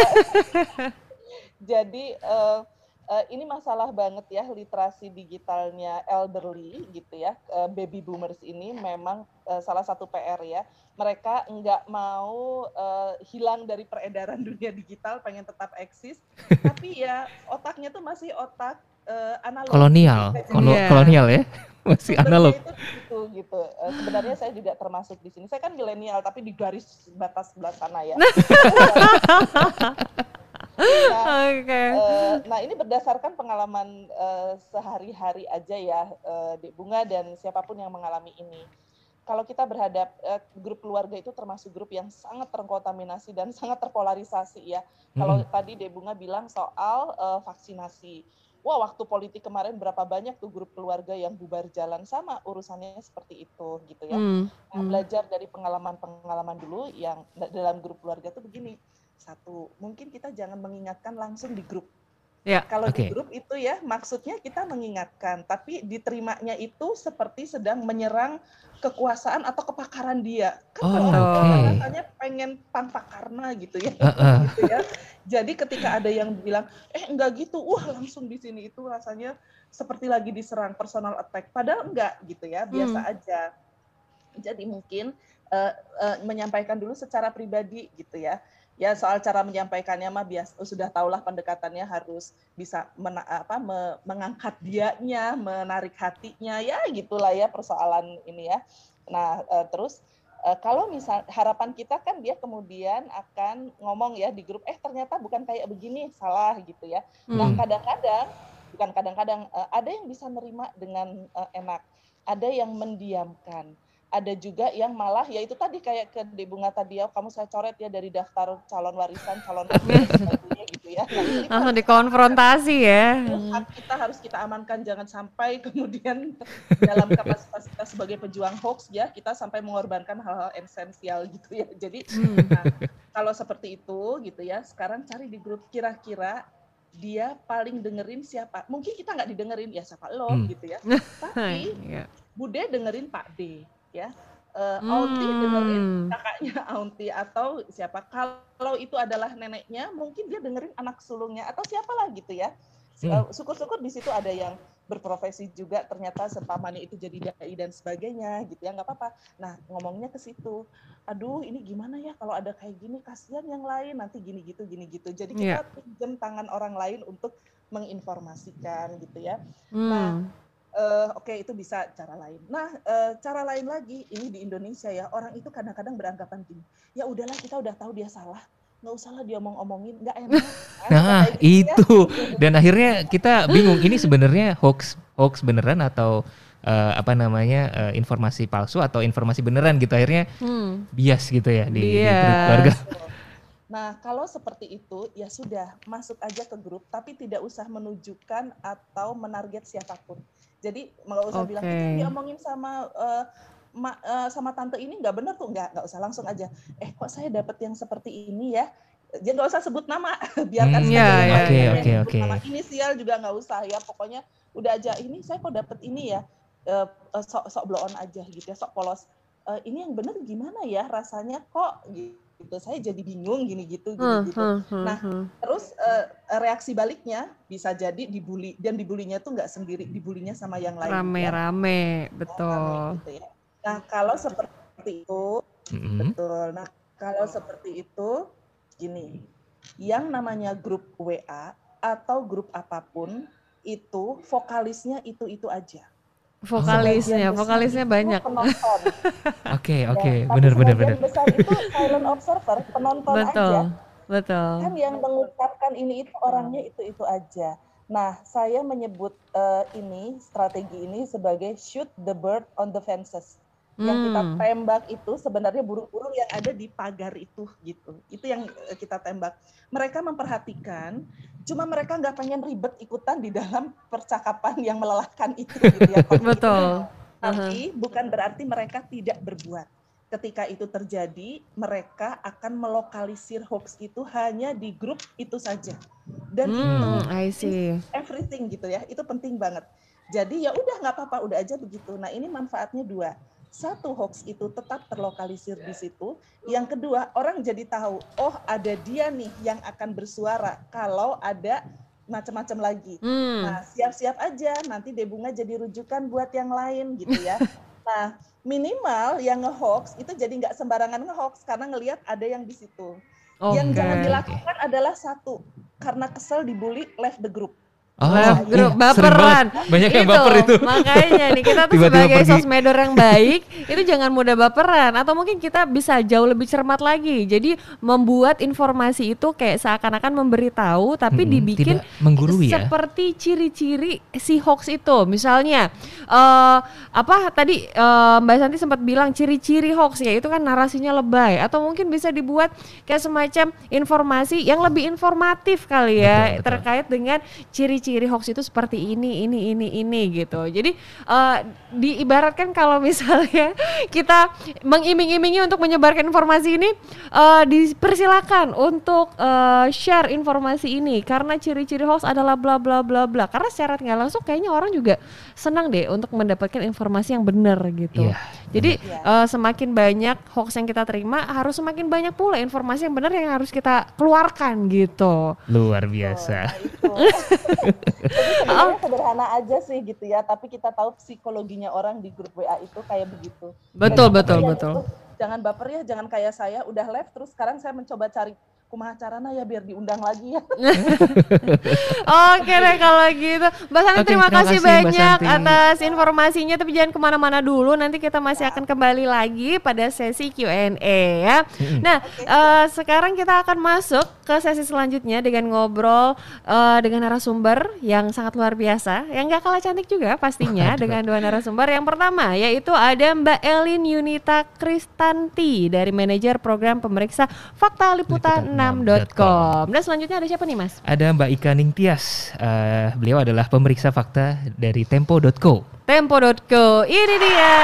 Jadi uh, uh, ini masalah banget ya literasi digitalnya elderly gitu ya. Uh, baby boomers ini memang uh, salah satu P R ya. Mereka nggak mau uh, hilang dari peredaran dunia digital, pengen tetap eksis. Tapi ya otaknya tuh masih otak Uh, analog. Kolonial, Kolo- yeah. kolonial ya. Masih analog. Itu gitu, gitu. Uh, sebenarnya saya juga termasuk di sini. Saya kan milenial tapi di garis batas sebelah sana ya. Nah, okay. uh, nah ini berdasarkan pengalaman uh, sehari-hari aja ya, uh, Dek Bunga dan siapapun yang mengalami ini. Kalau kita berhadap uh, grup keluarga itu termasuk grup yang sangat terkontaminasi dan sangat terpolarisasi ya. Hmm. Kalau tadi Dek Bunga bilang soal uh, vaksinasi, wah waktu politik kemarin berapa banyak tuh grup keluarga yang bubar jalan, sama urusannya seperti itu gitu ya. Hmm. Nah, belajar dari pengalaman-pengalaman dulu yang dalam grup keluarga tuh begini. Satu, mungkin kita jangan mengingatkan langsung di grup. Ya, kalau okay. di grup itu ya maksudnya kita mengingatkan, tapi diterimanya itu seperti sedang menyerang kekuasaan atau kepakaran dia. Kan oh, kalau okay. orang rasanya pengen pangpakarna gitu ya. Uh-uh. gitu ya. Jadi ketika ada yang bilang, eh enggak gitu, wah langsung di sini itu rasanya seperti lagi diserang, personal attack. Padahal enggak gitu ya, biasa hmm. aja. Jadi mungkin uh, uh, menyampaikan dulu secara pribadi gitu ya. Ya soal cara menyampaikannya mah biasa sudah tahulah pendekatannya harus bisa mena, apa, me, mengangkat dianya, menarik hatinya ya gitulah ya persoalan ini ya. Nah uh, terus uh, kalau misal harapan kita kan dia kemudian akan ngomong ya di grup, eh ternyata bukan kayak begini, salah gitu ya. Hmm. Nah kadang-kadang bukan kadang-kadang uh, ada yang bisa nerima dengan uh, enak, ada yang mendiamkan. Ada juga yang malah, ya itu tadi kayak ke Dek Bunga tadi ya, kamu saya coret ya dari daftar calon warisan, calon warisan gitu ya. Nah, langsung dikonfrontasi ya. Hak kita harus kita amankan, jangan sampai kemudian dalam kapasitas kita sebagai pejuang hoax ya, kita sampai mengorbankan hal-hal esensial gitu ya. Jadi hmm. nah, kalau seperti itu gitu ya, sekarang cari di grup kira-kira dia paling dengerin siapa. Mungkin kita nggak didengerin, ya siapa lo hmm. gitu ya. Tapi Bude dengerin Pak D. Ya, uh, hmm. Aunty dengerin kakaknya Aunty atau siapa. Kalau itu adalah neneknya, mungkin dia dengerin anak sulungnya atau siapalah gitu ya. Hmm. Uh, syukur-syukur di situ ada yang berprofesi juga, ternyata sepamannya itu jadi dai dan sebagainya gitu ya, nggak apa-apa. Nah ngomongnya ke situ, aduh ini gimana ya kalau ada kayak gini, kasihan yang lain nanti gini gitu gini gitu. Jadi kita yeah. pinjam tangan orang lain untuk menginformasikan gitu ya. Hmm. Nah Uh, Oke, okay, itu bisa cara lain. Nah, uh, cara lain lagi, ini di Indonesia ya, orang itu kadang-kadang beranggapan gini, ya udahlah kita udah tahu dia salah, nggak usah lah dia omong-omongin, nggak enak. Nah, gitu itu. Ya. Dan akhirnya kita bingung, ini sebenarnya hoax hoax beneran atau uh, apa namanya uh, informasi palsu atau informasi beneran gitu. Akhirnya hmm. bias gitu ya di, di grup keluarga. Nah, kalau seperti itu, ya sudah, masuk aja ke grup, tapi tidak usah menunjukkan atau menarget siapapun. Jadi nggak usah okay. bilang itu diomongin sama uh, ma, uh, sama tante ini nggak benar tuh, nggak nggak usah, langsung aja. Eh kok saya dapat yang seperti ini ya? Jadi nggak usah sebut nama, biarkan hmm, saja. Yeah, oke oke oke. Nama inisial juga nggak usah ya, pokoknya udah aja. Ini saya kok dapat ini ya, uh, uh, sok sok blow on aja gitu ya, sok polos. Uh, ini yang benar gimana ya rasanya kok gitu. Gitu, saya jadi bingung gini gitu gini hmm, gitu. Hmm, nah, hmm. terus uh, reaksi baliknya bisa jadi dibully, dan dibulinya tuh nggak sendiri, dibulinya sama yang lain. Rame-rame, ya. Betul. Rame, gitu ya. Nah, kalau seperti itu, hmm. betul. Nah, kalau seperti itu, gini, yang namanya grup W A atau grup apapun itu vokalisnya itu-itu aja. Vokalisnya, vokalisnya banyak. Oke, oke, benar benar benar. Besar itu silent observer, penonton betul, aja. Betul. Kan yang mengucapkan ini itu orangnya itu itu aja. Nah, saya menyebut uh, ini strategi ini sebagai shoot the bird on the fences. Hmm. Yang kita tembak itu sebenarnya burung-burung yang ada di pagar itu gitu. Itu yang kita tembak. Mereka memperhatikan, cuma mereka nggak pengen ribet ikutan di dalam percakapan yang melelahkan itu gitu ya. Betul. Tapi uh-huh. bukan berarti mereka tidak berbuat. Ketika itu terjadi, mereka akan melokalisir hoax itu hanya di grup itu saja. Dan hmm, itu I see. everything gitu ya. Itu penting banget. Jadi ya udah nggak apa-apa, udah aja begitu. Nah, ini manfaatnya dua. Satu, hoax itu tetap terlokalisir di situ. Yang kedua, orang jadi tahu, oh ada dia nih yang akan bersuara kalau ada macam-macam lagi. Hmm. Nah, siap-siap aja, nanti Dek Bunga jadi rujukan buat yang lain gitu ya. Nah, minimal yang nge-hoax itu jadi nggak sembarangan nge-hoax karena ngelihat ada yang di situ. Okay. Yang jangan dilakukan okay. adalah satu, karena kesel dibully, left the group. Oh, Live grup iya, baperan. Banyak yang baper itu. Makanya nih kita tuh Tiba-tiba sebagai pergi. sosmedor yang baik itu jangan mudah baperan, atau mungkin kita bisa jauh lebih cermat lagi. Jadi membuat informasi itu kayak seakan-akan memberitahu tapi Mm-mm, dibikin tidak menggurui ya. seperti ciri-ciri si hoax itu. Misalnya uh, apa tadi uh, Mbak Santi sempat bilang ciri-ciri hoax ya itu kan narasinya lebay, atau mungkin bisa dibuat kayak semacam informasi yang lebih informatif kali ya, Betul, betul. terkait dengan ciri-ciri hoax itu seperti ini, ini, ini, ini gitu. Jadi uh, diibaratkan kalau misalnya kita mengiming-imingi untuk menyebarkan informasi ini, uh, dipersilakan untuk uh, share informasi ini karena ciri-ciri hoax adalah bla bla bla bla. Karena secara nggak langsung kayaknya orang juga senang deh untuk mendapatkan informasi yang benar gitu. Iya, Jadi uh, semakin banyak hoax yang kita terima, harus semakin banyak pula informasi yang benar yang harus kita keluarkan gitu. Luar biasa. Oh, nah itu. Jadi sebenarnya sederhana aja sih gitu ya, tapi kita tahu psikologinya orang di grup W A itu kayak begitu. Betul, Dan betul, ya betul. itu, jangan baper ya, jangan kayak saya udah live terus sekarang saya mencoba cari kumaha carana ya biar diundang lagi ya. Oke deh kalau gitu. Mbak Santi Oke, terima terima kasih kasih, Mbak banyak Santi. atas informasinya, tapi jangan kemana-mana dulu. Nanti kita masih akan kembali lagi pada sesi Q and A ya. Nah eh, sekarang kita akan masuk ke sesi selanjutnya dengan ngobrol eh, dengan narasumber yang sangat luar biasa, yang gak kalah cantik juga pastinya dengan dua narasumber. Yang pertama yaitu ada Mbak Elin Yunita Kristanti dari manajer program pemeriksa Fakta Liputan enam dot com. Dan selanjutnya ada siapa nih Mas? Ada Mbak Ika Ningtyas. Uh, beliau adalah pemeriksa fakta dari tempo dot co. tempo dot co. Ini dia.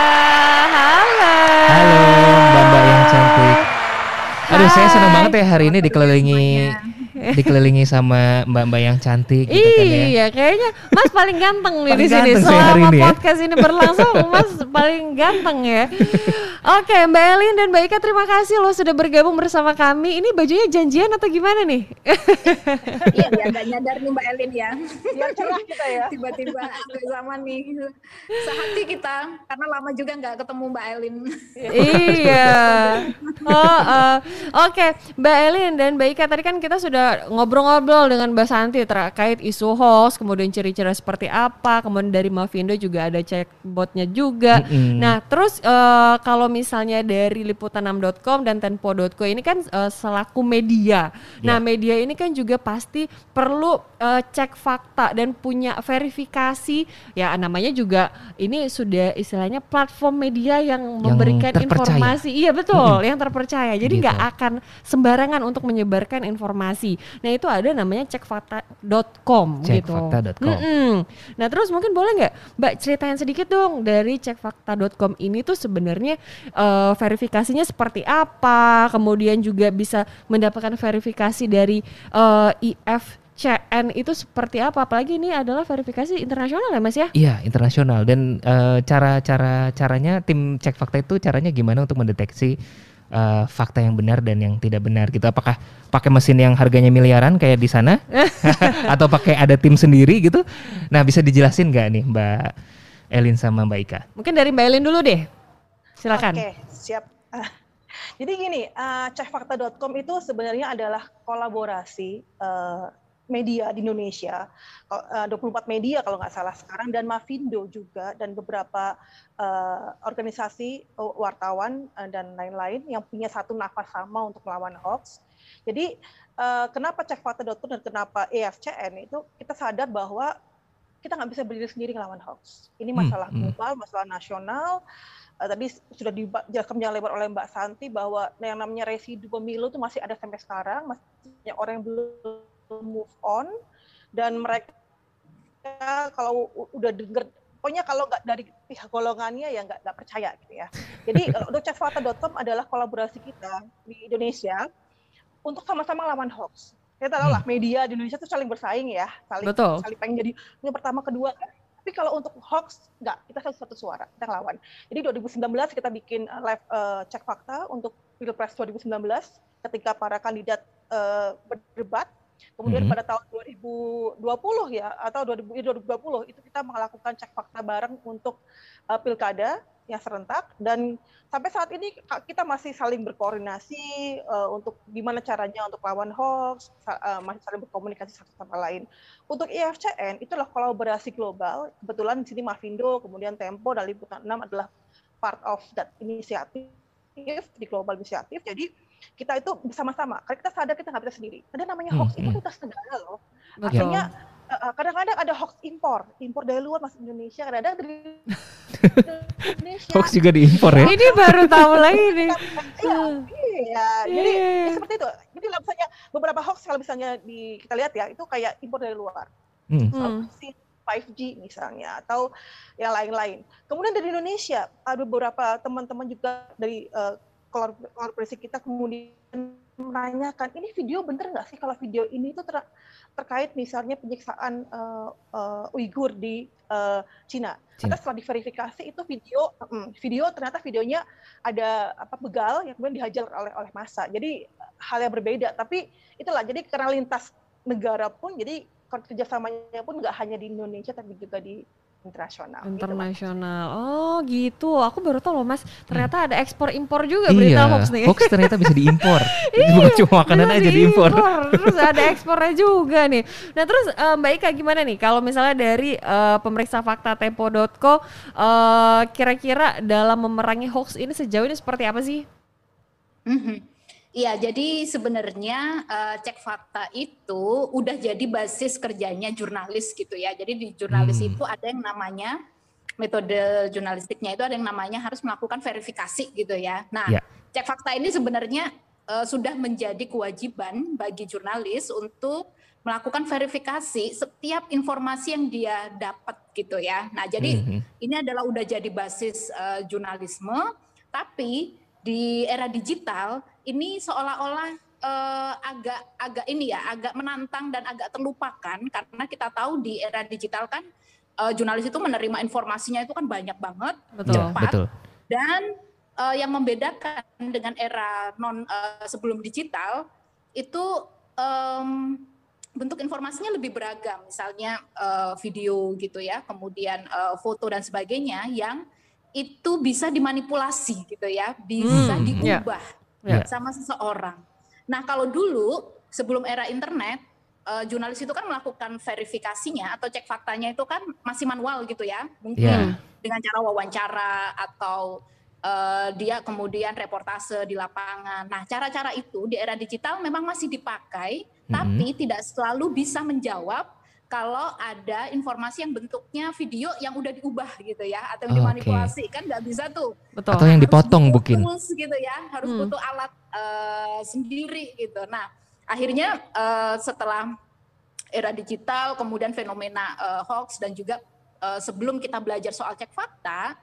Halo. Halo Mbak-mbak yang cantik. Aduh, saya senang banget ya hari ini dikelilingi dikelilingi sama mbak-mbak yang cantik gitu kan ya. Iya, kayaknya Mas paling ganteng nih Paling di sini. ganteng saya hari Selama ini ya. podcast ini berlangsung, Mas paling ganteng ya. Oke, Mbak Elin dan Mbak Ika, terima kasih loh sudah bergabung bersama kami. Ini bajunya janjian atau gimana nih? Iya, dia nggak nyadar nih Mbak Elin ya. Biar cerah kita ya. Tiba-tiba bersama nih. Sehati kita, karena lama juga nggak ketemu Mbak Elin. Iya. Oh, uh, Oke, Mbak Elin dan Mbak Ika, tadi kan kita sudah ngobrol-ngobrol dengan Mbak Santi terkait isu hoax, kemudian ciri-ciri seperti apa, kemudian dari Mavindo juga ada chatbotnya juga. Mm-mm. Nah, terus uh, kalau misalnya dari liputan enam dot com dan tempo dot co ini kan uh, selaku media. Nah, Yeah. media ini kan juga pasti perlu uh, cek fakta dan punya verifikasi. Ya, namanya juga ini sudah istilahnya platform media yang memberikan terpercaya. informasi. Iya, betul, yang terpercaya. Jadi Gitu. nggak akan sembarangan untuk menyebarkan informasi. Nah, itu ada namanya cekfakta dot com gitu. cekfakta dot com. Mm-mm. Nah, terus mungkin boleh nggak Mbak ceritain sedikit dong dari cekfakta dot com ini tuh sebenarnya uh, verifikasinya seperti apa? Kemudian juga bisa mendapatkan verifikasi dari uh, I F C N itu seperti apa? Apalagi ini adalah verifikasi internasional ya Mas ya? Iya, internasional. Dan eh, cara-cara caranya tim cek fakta itu caranya gimana untuk mendeteksi eh, fakta yang benar dan yang tidak benar gitu. Apakah pakai mesin yang harganya miliaran kayak di sana atau pakai ada tim sendiri gitu? Nah, bisa dijelasin nggak nih Mbak Elin sama Mbak Ika? Mungkin dari Mbak Elin dulu deh. Silakan. Oke, siap. Ah, jadi gini, uh, cekfakta dot com itu sebenarnya adalah kolaborasi uh, media di Indonesia, uh, dua puluh empat media kalau nggak salah sekarang, dan Mavindo juga, dan beberapa uh, organisasi uh, wartawan uh, dan lain-lain yang punya satu nafas sama untuk melawan hoax. Jadi uh, kenapa cekfakta dot com dan kenapa I F C N itu kita sadar bahwa kita nggak bisa berdiri sendiri ngelawan hoax. Ini masalah Hmm, hmm. global, masalah nasional. Uh, tadi sudah dijelaskan panjang lebar oleh Mbak Santi bahwa yang namanya residu pemilu itu masih ada sampai sekarang, masih banyak orang yang belum move on, dan mereka kalau udah denger, pokoknya kalau nggak dari pihak golongannya ya nggak nggak percaya gitu ya. Jadi untuk cekfakta dot com adalah kolaborasi kita di Indonesia untuk sama-sama lawan hoax. Kita tahu lah media di Indonesia tuh saling bersaing ya, saling Betul. saling pengen jadi yang pertama kedua. Tapi kalau untuk hoax nggak, kita satu-satu suara, kita ngelawan. Jadi dua ribu sembilan belas kita bikin uh, live uh, cek fakta untuk Pilpres dua ribu sembilan belas ketika para kandidat uh, berdebat. Kemudian Mhm. pada tahun dua ribu dua puluh ya, atau dua ribu dua puluh itu kita melakukan cek fakta bareng untuk uh, pilkada ya serentak, dan sampai saat ini kita masih saling berkoordinasi uh, untuk gimana caranya untuk lawan hoax, uh, masih saling berkomunikasi satu sama lain. Untuk I F C N itulah kolaborasi global. Kebetulan di sini Mavindo, kemudian Tempo dan Liputan enam adalah part of that inisiatif di global inisiatif. Jadi kita itu bersama-sama. Karena kita sadar kita nggak bisa sendiri. Ada namanya hoax hmm, itu lintas negara loh. Betul. Artinya kadang-kadang ada hoax impor, impor dari luar masuk Indonesia, kadang-kadang dari Indonesia. Hoax juga diimpor ya? Ini baru tahu lagi nih. Iya, iya. Jadi ya seperti itu. Jadi lah misalnya beberapa hoax kalau misalnya di kita lihat ya itu kayak impor dari luar, hmm. vaksin lima G misalnya atau yang lain-lain. Kemudian dari Indonesia ada beberapa teman-teman juga dari uh, kolaborasi kita kemudian menanyakan ini video bener nggak sih kalau video ini itu ter terkait misalnya penyiksaan uh, uh, Uighur di uh, Cina. Ternyata setelah diverifikasi itu video um, video ternyata videonya ada apa begal yang kemudian dihajar oleh oleh massa. Jadi hal yang berbeda. Tapi itulah jadi karena lintas negara pun jadi kerjasamanya pun nggak hanya di Indonesia tapi juga di internasional. Internasional. Gitu, oh gitu. Aku baru tahu loh Mas. Ternyata hmm. ada ekspor impor juga iya, berita hoax nih. Hoax ternyata bisa diimpor. Bukan cuma makanan aja diimpor. Terus ada ekspornya juga nih. Nah terus uh, Mbak Ika gimana nih? Kalau misalnya dari uh, pemeriksa fakta tempo dot co, uh, kira-kira dalam memerangi hoax ini sejauh ini seperti apa sih? Mm-hmm. Iya, jadi sebenarnya uh, cek fakta itu udah jadi basis kerjanya jurnalis gitu ya. Jadi di jurnalis hmm. itu ada yang namanya metode jurnalistiknya itu ada yang namanya harus melakukan verifikasi gitu ya. Nah, yeah. cek fakta ini sebenarnya uh, sudah menjadi kewajiban bagi jurnalis untuk melakukan verifikasi setiap informasi yang dia dapat gitu ya. Nah, jadi hmm. ini adalah udah jadi basis uh, jurnalisme, tapi di era digital ini seolah-olah uh, agak agak ini ya agak menantang dan agak terlupakan karena kita tahu di era digital kan uh, jurnalis itu menerima informasinya itu kan banyak banget, betul, cepat, betul. Dan uh, yang membedakan dengan era non uh, sebelum digital itu um, bentuk informasinya lebih beragam, misalnya uh, video gitu ya, kemudian uh, foto dan sebagainya yang itu bisa dimanipulasi gitu ya, bisa hmm, diubah yeah. sama seseorang. Nah kalau dulu sebelum era internet, uh, jurnalis itu kan melakukan verifikasinya atau cek faktanya itu kan masih manual gitu ya, mungkin yeah. dengan cara wawancara atau uh, dia kemudian reportase di lapangan. Nah cara-cara itu di era digital memang masih dipakai, mm-hmm. tapi tidak selalu bisa menjawab kalau ada informasi yang bentuknya video yang udah diubah gitu ya atau yang dimanipulasi, okay. kan nggak bisa tuh. Betul. Atau yang dipotong mungkin. Harus gitu ya, harus hmm. butuh alat uh, sendiri gitu. Nah akhirnya uh, setelah era digital kemudian fenomena uh, hoax dan juga uh, sebelum kita belajar soal cek fakta,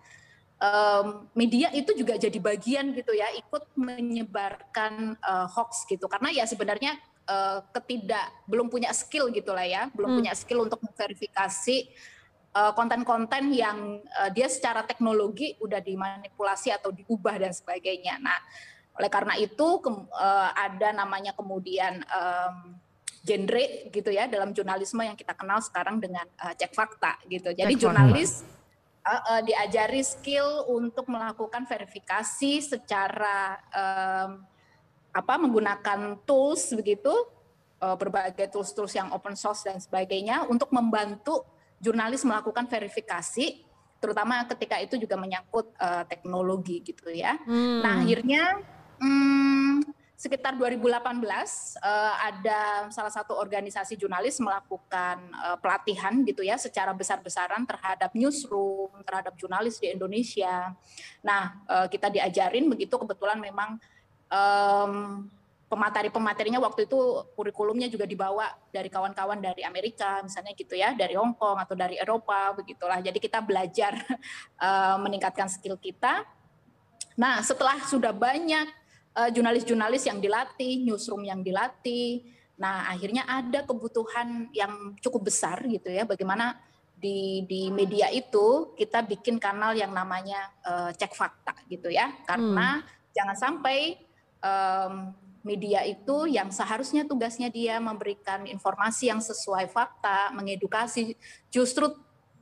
um, media itu juga jadi bagian gitu ya ikut menyebarkan uh, hoax gitu karena ya sebenarnya Uh, ketidak belum punya skill gitulah ya, belum hmm. punya skill untuk memverifikasi uh, konten-konten yang uh, dia secara teknologi udah dimanipulasi atau diubah dan sebagainya. Nah, oleh karena itu ke- uh, ada namanya kemudian um, genre gitu ya dalam jurnalisme yang kita kenal sekarang dengan uh, cek fakta gitu. Jadi cek jurnalis uh, uh, diajari skill untuk melakukan verifikasi secara um, apa menggunakan tools begitu, berbagai tools-tools yang open source dan sebagainya untuk membantu jurnalis melakukan verifikasi, terutama ketika itu juga menyangkut uh, teknologi gitu ya. Hmm. Nah akhirnya hmm, sekitar dua ribu delapan belas uh, ada salah satu organisasi jurnalis melakukan uh, pelatihan gitu ya secara besar-besaran terhadap newsroom, terhadap jurnalis di Indonesia. Nah uh, kita diajarin begitu, kebetulan memang Um, pemateri-pematerinya waktu itu kurikulumnya juga dibawa dari kawan-kawan dari Amerika misalnya gitu ya, dari Hong Kong atau dari Eropa begitulah. Jadi kita belajar uh, meningkatkan skill kita. Nah setelah sudah banyak uh, jurnalis-jurnalis yang dilatih, newsroom yang dilatih, nah akhirnya ada kebutuhan yang cukup besar gitu ya, bagaimana di di media itu kita bikin kanal yang namanya uh, cek fakta gitu ya, karena hmm. jangan sampai Um, media itu yang seharusnya tugasnya dia memberikan informasi yang sesuai fakta, mengedukasi, justru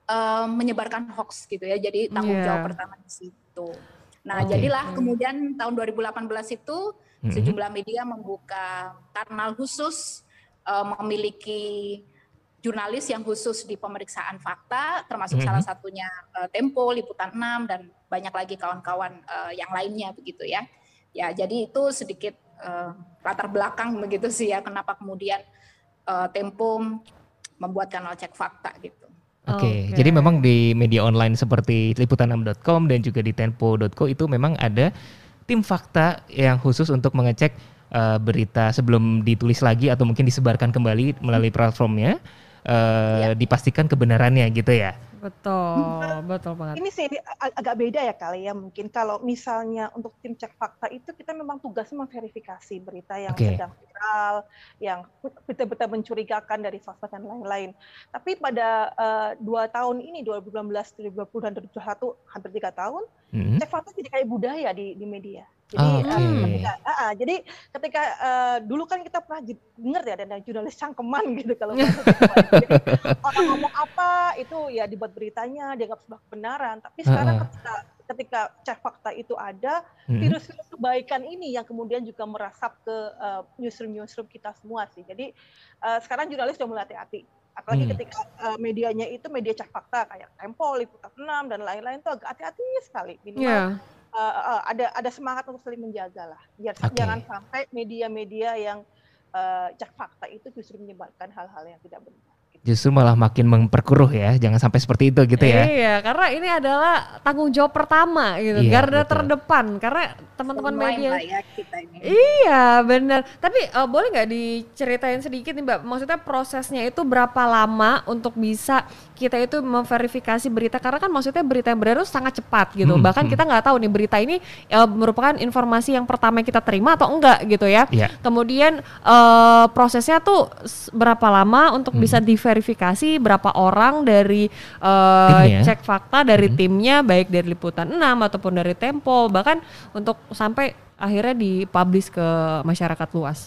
uh, menyebarkan hoax gitu ya. Jadi tanggung yeah. jawab pertama di situ. Nah, okay. jadilah kemudian tahun dua ribu delapan belas itu mm-hmm. sejumlah media membuka kanal khusus, uh, memiliki jurnalis yang khusus di pemeriksaan fakta, termasuk mm-hmm. salah satunya uh, Tempo, Liputan enam, dan banyak lagi kawan-kawan uh, yang lainnya begitu ya. Ya, jadi itu sedikit uh, latar belakang begitu sih ya, kenapa kemudian uh, Tempo membuat kanal cek fakta gitu. Oke, okay. okay. Jadi memang di media online seperti liputan enam dot com dan juga di tempo dot co itu memang ada tim fakta yang khusus untuk mengecek uh, berita sebelum ditulis lagi atau mungkin disebarkan kembali melalui platformnya, uh, ya. dipastikan kebenarannya gitu ya. Betul, betul banget. Ini sih ag- agak beda ya kali ya mungkin. Kalau misalnya untuk tim cek fakta itu kita memang tugasnya memverifikasi berita yang okay. sedang viral, yang betul-betul mencurigakan dari sosmed dan lain-lain. Tapi pada uh, dua tahun ini, dua ribu sembilan belas, dua ribu dua puluh, dan dua ribu dua puluh satu, hampir tiga tahun, hmm. cek fakta jadi kayak budaya di, di media. Jadi, oh, okay. uh, ketika, uh, uh, jadi ketika uh, dulu kan kita pernah dengar ya ada jurnalis cangkeman gitu kalau jadi orang ngomong apa itu ya dibuat beritanya dianggap sebuah kebenaran. Tapi sekarang uh-uh. ketika ketika cek fakta itu ada, hmm. virus-virus kebaikan ini yang kemudian juga merasap ke uh, newsroom-newsroom kita semua sih. Jadi uh, sekarang jurnalis sudah mulai hati-hati. Apalagi hmm. ketika uh, medianya itu media cek fakta kayak Tempo, Liputan enam, dan lain-lain itu agak hati-hati sekali. Minimal yeah. Uh, uh, ada ada semangat untuk saling menjaga lah, biar okay. jangan sampai media-media yang uh, cek fakta itu justru menyebarkan hal-hal yang tidak benar. Justru malah makin memperkeruh ya, jangan sampai seperti itu gitu ya. Iya, karena ini adalah tanggung jawab pertama gitu, iya, garda betul. terdepan, karena teman-teman media. Ya kita ini. Iya, benar. Tapi uh, boleh nggak diceritain sedikit nih Mbak, maksudnya prosesnya itu berapa lama untuk bisa kita itu memverifikasi berita, karena kan maksudnya berita yang beredar itu sangat cepat gitu, hmm, bahkan hmm. kita nggak tahu nih berita ini uh, merupakan informasi yang pertama yang kita terima atau enggak gitu ya. Yeah. Kemudian uh, prosesnya tuh berapa lama untuk hmm. bisa diverifikasi verifikasi berapa orang dari uh, cek fakta dari hmm. timnya, baik dari Liputan enam ataupun dari Tempo, bahkan untuk sampai akhirnya dipublish ke masyarakat luas.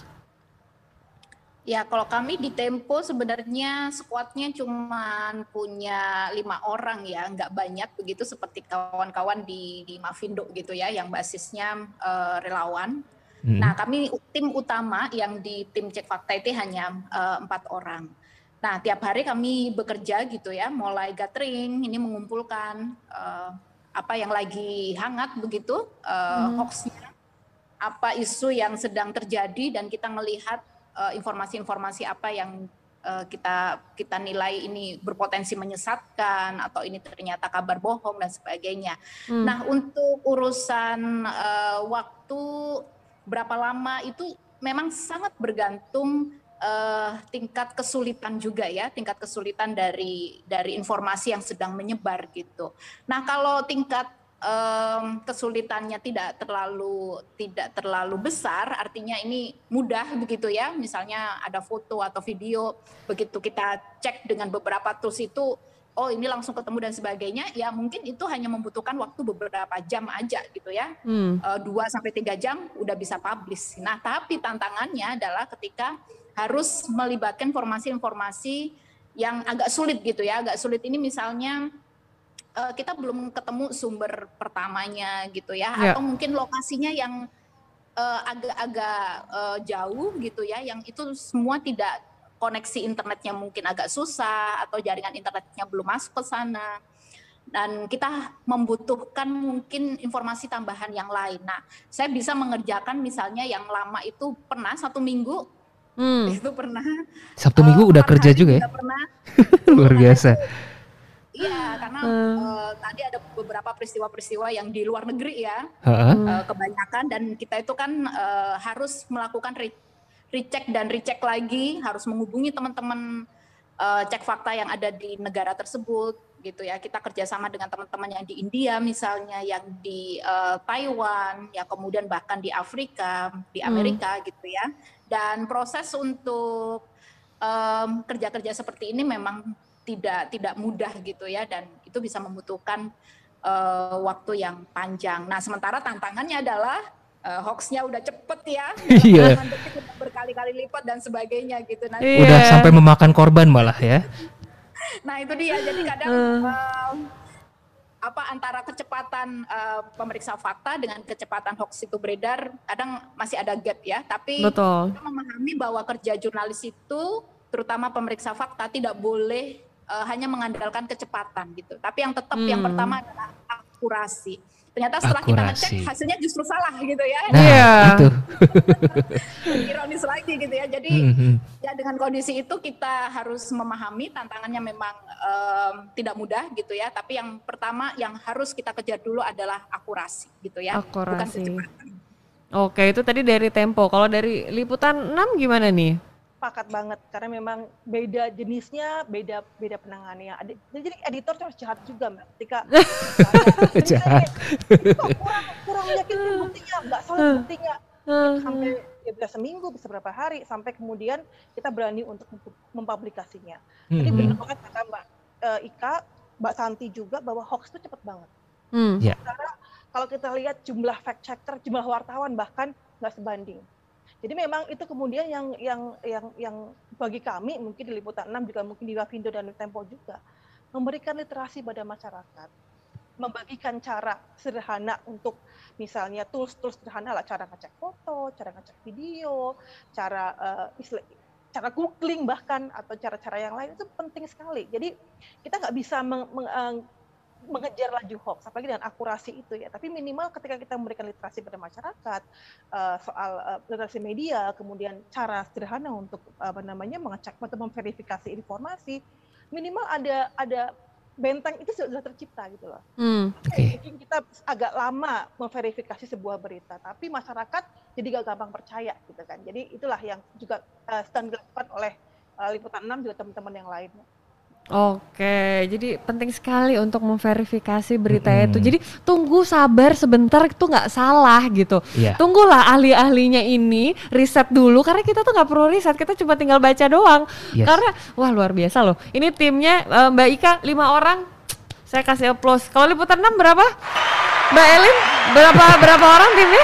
Ya, kalau kami di Tempo sebenarnya skuadnya cuma punya lima orang ya, nggak banyak begitu seperti kawan-kawan di, di Mavindo gitu ya, yang basisnya uh, relawan. Hmm. Nah, kami tim utama yang di tim cek fakta itu hanya uh, empat orang. Nah, tiap hari kami bekerja gitu ya, mulai gathering, ini mengumpulkan uh, apa yang lagi hangat begitu, uh, hmm. hoax-nya, apa isu yang sedang terjadi, dan kita melihat uh, informasi-informasi apa yang uh, kita kita nilai ini berpotensi menyesatkan, atau ini ternyata kabar bohong, dan sebagainya. Hmm. Nah, untuk urusan uh, waktu berapa lama itu memang sangat bergantung Uh, tingkat kesulitan juga ya, tingkat kesulitan dari dari informasi yang sedang menyebar gitu. Nah, kalau tingkat um, kesulitannya tidak terlalu tidak terlalu besar, artinya ini mudah begitu ya. Misalnya ada foto atau video, begitu kita cek dengan beberapa tools itu, oh ini langsung ketemu dan sebagainya, ya mungkin itu hanya membutuhkan waktu beberapa jam aja gitu ya, hmm. uh, dua sampai tiga jam udah bisa publish. Nah, tapi tantangannya adalah ketika harus melibatkan informasi-informasi yang agak sulit gitu ya, agak sulit ini misalnya uh, kita belum ketemu sumber pertamanya gitu ya, yeah. atau mungkin lokasinya yang uh, agak-agak uh, jauh gitu ya, yang itu semua tidak koneksi internetnya mungkin agak susah, atau jaringan internetnya belum masuk ke sana, dan kita membutuhkan mungkin informasi tambahan yang lain. Nah, saya bisa mengerjakan misalnya yang lama itu pernah satu minggu, Hmm. itu pernah Sabtu Minggu uh, udah kerja juga ya, pernah luar biasa. Iya, karena hmm. uh, tadi ada beberapa peristiwa-peristiwa yang di luar negeri ya, uh, kebanyakan, dan kita itu kan uh, harus melakukan re- recheck dan recheck lagi, harus menghubungi teman-teman uh, cek fakta yang ada di negara tersebut gitu ya. Kita kerjasama dengan teman-teman yang di India misalnya, yang di uh, Taiwan, ya kemudian bahkan di Afrika, di Amerika hmm. gitu ya. Dan proses untuk um, kerja-kerja seperti ini memang tidak tidak mudah gitu ya, dan itu bisa membutuhkan uh, waktu yang panjang. Nah, sementara tantangannya adalah uh, hoax-nya udah cepet ya, iya. berkali-kali lipat dan sebagainya gitu. Nanti udah sampai memakan korban malah ya. Nah itu dia, jadi kadang uh. Uh, apa antara kecepatan uh, pemeriksa fakta dengan kecepatan hoax itu beredar, kadang masih ada gap ya. Tapi Betul. kita memahami bahwa kerja jurnalis itu, terutama pemeriksa fakta, tidak boleh uh, hanya mengandalkan kecepatan gitu. Tapi yang tetap hmm. yang pertama adalah akurasi. Ternyata setelah akurasi. Kita ngecek hasilnya justru salah gitu ya. Nah, iya. Itu. Ironis lagi gitu ya. Jadi mm-hmm. ya dengan kondisi itu kita harus memahami tantangannya memang um, tidak mudah gitu ya. Tapi yang pertama yang harus kita kejar dulu adalah akurasi gitu ya. Akurasi. Bukan kecepatan. Oke, itu tadi dari Tempo. Kalau dari Liputan enam gimana nih? Sepakat banget karena memang beda jenisnya, beda beda penanganannya. Jadi editor harus jahat juga, Mbak. Ketika jahat. kurang kurang yakin buktinya, nggak solid buktinya. Sampai ya bisa seminggu, bisa berapa hari sampai kemudian kita berani untuk mempublikasinya. Jadi mm-hmm. benar banget kata Mbak uh, Ika, Mbak Santi juga bahwa hoax itu cepat banget. Mm. Yeah. Karena kalau kita lihat jumlah fact checker, jumlah wartawan bahkan nggak sebanding. Jadi memang itu kemudian yang yang yang yang bagi kami mungkin di Liputan enam juga mungkin di Wafindo dan di Tempo juga memberikan literasi pada masyarakat, membagikan cara sederhana untuk misalnya tools-tools sederhana lah, cara ngecek foto, cara ngecek video, cara uh, istilah, cara googling bahkan atau cara-cara yang lain itu penting sekali. Jadi kita nggak bisa meng, meng, uh, mengejar laju hoax, apalagi dengan akurasi itu ya. Tapi minimal ketika kita memberikan literasi pada masyarakat uh, soal uh, literasi media, kemudian cara sederhana untuk apa namanya mengecek atau memverifikasi informasi, minimal ada ada benteng itu sudah tercipta gitu loh. Hmm. Okay. Mungkin kita agak lama memverifikasi sebuah berita, tapi masyarakat jadi gak gampang percaya gitu kan. Jadi itulah yang juga uh, sedang dilakukan oleh uh, Liputan enam juga teman-teman yang lainnya. Oke, jadi penting sekali untuk memverifikasi berita mm-hmm. itu. Jadi tunggu sabar sebentar itu nggak salah gitu. Yeah. Tunggulah ahli-ahlinya ini riset dulu karena kita tuh nggak perlu riset, kita cuma tinggal baca doang. Yes. Karena wah luar biasa loh. Ini timnya uh, Mbak Ika lima orang, saya kasih applause. Kalau Liputan enam berapa? Mbak Elin berapa berapa orang timnya?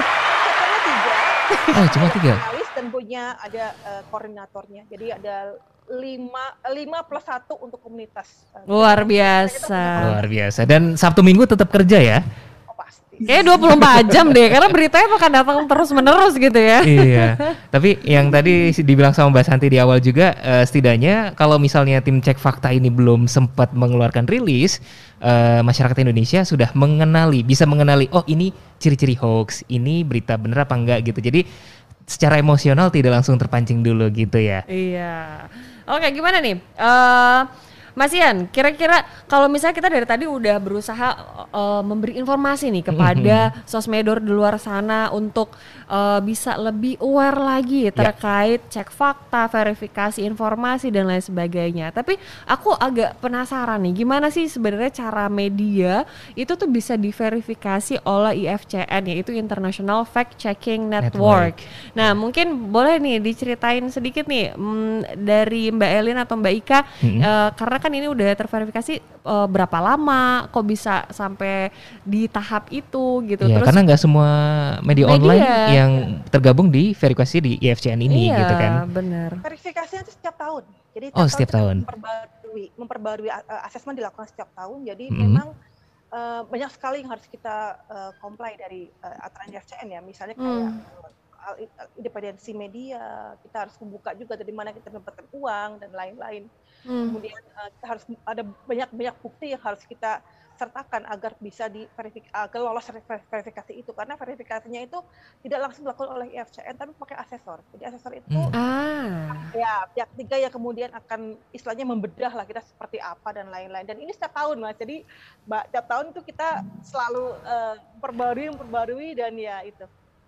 Oh cuma tiga. Dan punya ada uh, koordinatornya. Jadi ada lima lima plus satu untuk komunitas. Luar biasa. Luar biasa. Dan Sabtu Minggu tetap kerja ya? Oh pasti. Kayaknya dua puluh empat jam deh, karena beritanya akan datang terus menerus gitu ya. Iya. Tapi yang tadi dibilang sama Mbak Santi di awal juga, uh, setidaknya kalau misalnya tim cek fakta ini belum sempat mengeluarkan rilis, uh, masyarakat Indonesia sudah mengenali, bisa mengenali, oh ini ciri-ciri hoax, ini berita benar apa enggak gitu. Jadi secara emosional tidak langsung terpancing dulu gitu ya. Iya. Oke, gimana nih? Uh, Mas Ian, kira-kira kalau misalnya kita dari tadi udah berusaha uh, memberi informasi nih kepada mm-hmm. sosmedor di luar sana untuk uh, bisa lebih aware lagi terkait yeah. cek fakta, verifikasi informasi dan lain sebagainya. Tapi aku agak penasaran nih, gimana sih sebenarnya cara media itu tuh bisa diverifikasi oleh I F C N, yaitu International Fact Checking Network. Network. Nah, mungkin boleh nih diceritain sedikit nih mm, dari Mbak Elin atau Mbak Ika, mm-hmm. uh, karena kan ini udah terverifikasi uh, berapa lama, kok bisa sampai di tahap itu gitu. Ya, terus karena nggak semua media, media online yang ya. tergabung di verifikasi di I F C N ini iya, gitu kan. Iya, benar. Verifikasinya itu setiap tahun. Jadi oh, setiap tahun. Memperbarui, memperbarui uh, asesmen dilakukan setiap tahun. Jadi mm-hmm. memang uh, banyak sekali yang harus kita uh, comply dari uh, aturan I F C N ya. Misalnya kayak mm. independensi media, kita harus membuka juga dari mana kita mendapatkan uang dan lain-lain. Hmm. Kemudian uh, kita harus ada banyak-banyak bukti yang harus kita sertakan agar bisa diverifikasi, agar lolos verifikasi itu, karena verifikasinya itu tidak langsung dilakukan oleh I F C N tapi pakai asesor. Jadi asesor itu hmm. ah. ya pihak ketiga yang kemudian akan istilahnya membedah lah kita seperti apa dan lain-lain. Dan ini setiap tahun Mas. Jadi Mbak, setiap tahun itu kita selalu uh, perbarui, memperbarui dan ya itu.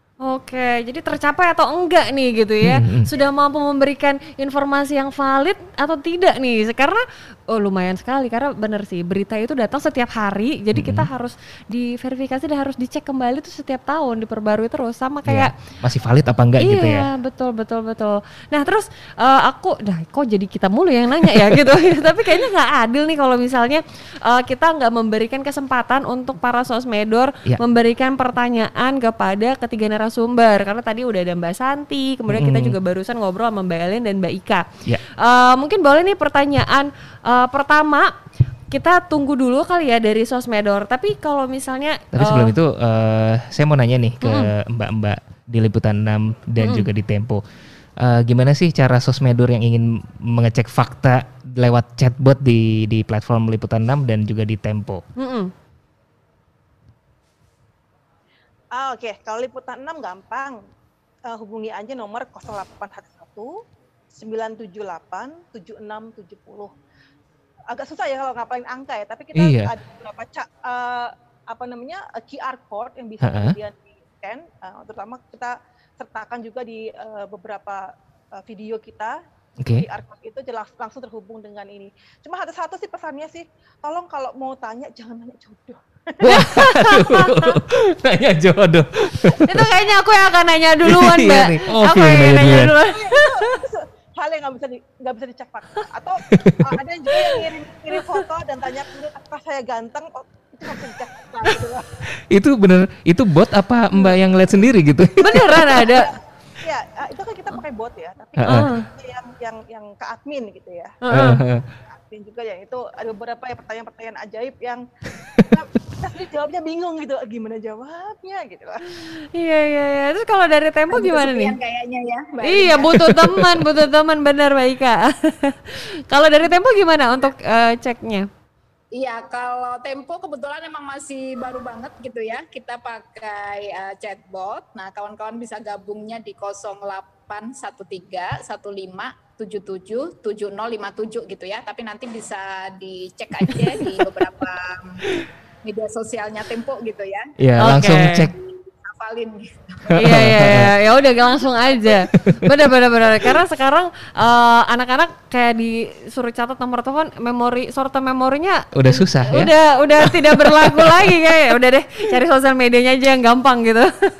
Oke, jadi tercapai atau enggak nih gitu ya? Hmm, hmm. Sudah mampu memberikan informasi yang valid atau tidak nih? Karena oh lumayan sekali, karena benar sih berita itu datang setiap hari, jadi hmm. kita harus diverifikasi dan harus dicek kembali tuh setiap tahun, diperbarui terus, sama kayak ya, masih valid apa enggak iya, gitu ya? Iya betul betul betul. Nah terus uh, aku, nah kok jadi kita mulu yang nanya ya gitu? Tapi kayaknya nggak adil nih kalau misalnya uh, kita nggak memberikan kesempatan untuk para sosmedor ya. memberikan pertanyaan kepada ketiga narasumber narasumber karena tadi udah ada Mbak Santi, kemudian mm-hmm. kita juga barusan ngobrol sama Mbak Elin dan Mbak Ika. Yeah. Uh, mungkin boleh nih pertanyaan uh, pertama. Kita tunggu dulu kali ya dari Sosmedor. Tapi kalau misalnya Tapi uh, sebelum itu uh, saya mau nanya nih ke mm. mbak-mbak di Liputan enam dan mm. juga di Tempo. Uh, gimana sih cara Sosmedor yang ingin mengecek fakta lewat chatbot di di platform Liputan enam dan juga di Tempo? Mm-mm. Ah, Oke, okay. Kalau Liputan enam gampang. Uh, hubungi aja nomor nol delapan satu sembilan tujuh delapan tujuh enam tujuh nol. Agak susah ya kalau ngapalin angka ya, tapi kita iya. ada beberapa ca- uh, apa namanya uh, Q R code yang bisa uh-huh. kemudian di-scan, uh, terutama kita sertakan juga di uh, beberapa uh, video kita. Okay. Q R code itu jelas langsung terhubung dengan ini. Cuma ada satu sih pesannya sih, tolong kalau mau tanya jangan nanya jodoh. Nanya jodoh. Itu kayaknya aku yang akan nanya duluan, Mbak. Oh, aku yang nanya, nanya duluan. Hal yang nggak bisa di, nggak bisa dicek fakta. Atau uh, ada yang juga yang ngirim, ngirim foto dan tanya apakah saya ganteng, oh, itu nggak bisa dicek fakta. Gitu. Itu bener, itu bot apa Mbak yang lihat sendiri gitu? Beneran ada. Ya, uh, itu kan kita pakai bot ya, tapi uh-uh. yang yang yang ke admin gitu ya. Uh-uh. Admin juga yang itu ada beberapa ya pertanyaan-pertanyaan ajaib yang kita, kita sendiri jawabnya bingung gitu, gimana jawabnya gitu lah. Iya iya iya. Terus kalau dari Tempo gimana nih? Kayaknya ya. Mbak iya, butuh teman, butuh teman benar Mbak Ika. Kalau dari Tempo gimana untuk uh, ceknya? Iya, kalau Tempo kebetulan emang masih baru banget gitu ya. Kita pakai uh, chatbot. Nah, kawan-kawan bisa gabungnya di nol delapan satu tiga satu lima tujuh tujuh tujuh nol lima tujuh gitu ya. Tapi nanti bisa dicek aja di beberapa media sosialnya Tempo gitu ya. Iya, okay. Langsung cek. Hafalin gitu. Iya iya iya, ya udah langsung aja. Benar benar benar. Karena sekarang uh, anak-anak kayak disuruh catat nomor telepon, memori short term memorinya udah susah ya. Udah udah tidak berlaku lagi kayak. Udah deh, cari sosial medianya aja yang gampang gitu.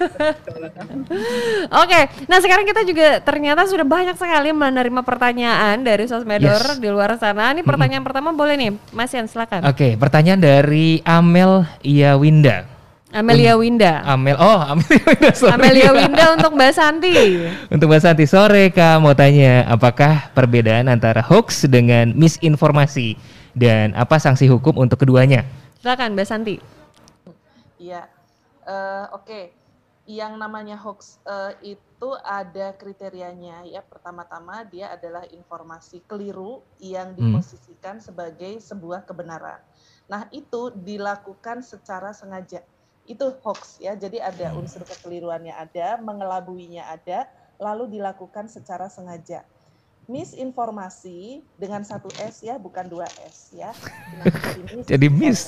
Oke, okay. Nah sekarang kita juga ternyata sudah banyak sekali menerima pertanyaan dari Sosmedor yes. di luar sana. Ini pertanyaan mm-hmm. pertama boleh nih, Mas Yan silakan. Oke, okay, pertanyaan dari Amel Iyawinda. Amelia Winda. Amel, oh Amelia Winda. Sorry. Amelia Winda untuk Mbak Santi. Untuk Mbak Santi, sore Kak mau tanya, apakah perbedaan antara hoax dengan misinformasi dan apa sanksi hukum untuk keduanya? Silakan Mbak Santi. Iya, uh, oke. Okay. Yang namanya hoax uh, itu ada kriterianya ya. Pertama-tama dia adalah informasi keliru yang diposisikan hmm. sebagai sebuah kebenaran. Nah itu dilakukan secara sengaja. Itu hoax ya, jadi ada unsur kekeliruannya ada, mengelabuinya ada, lalu dilakukan secara sengaja. Misinformasi dengan satu S ya, bukan dua S ya. Nah, jadi mis.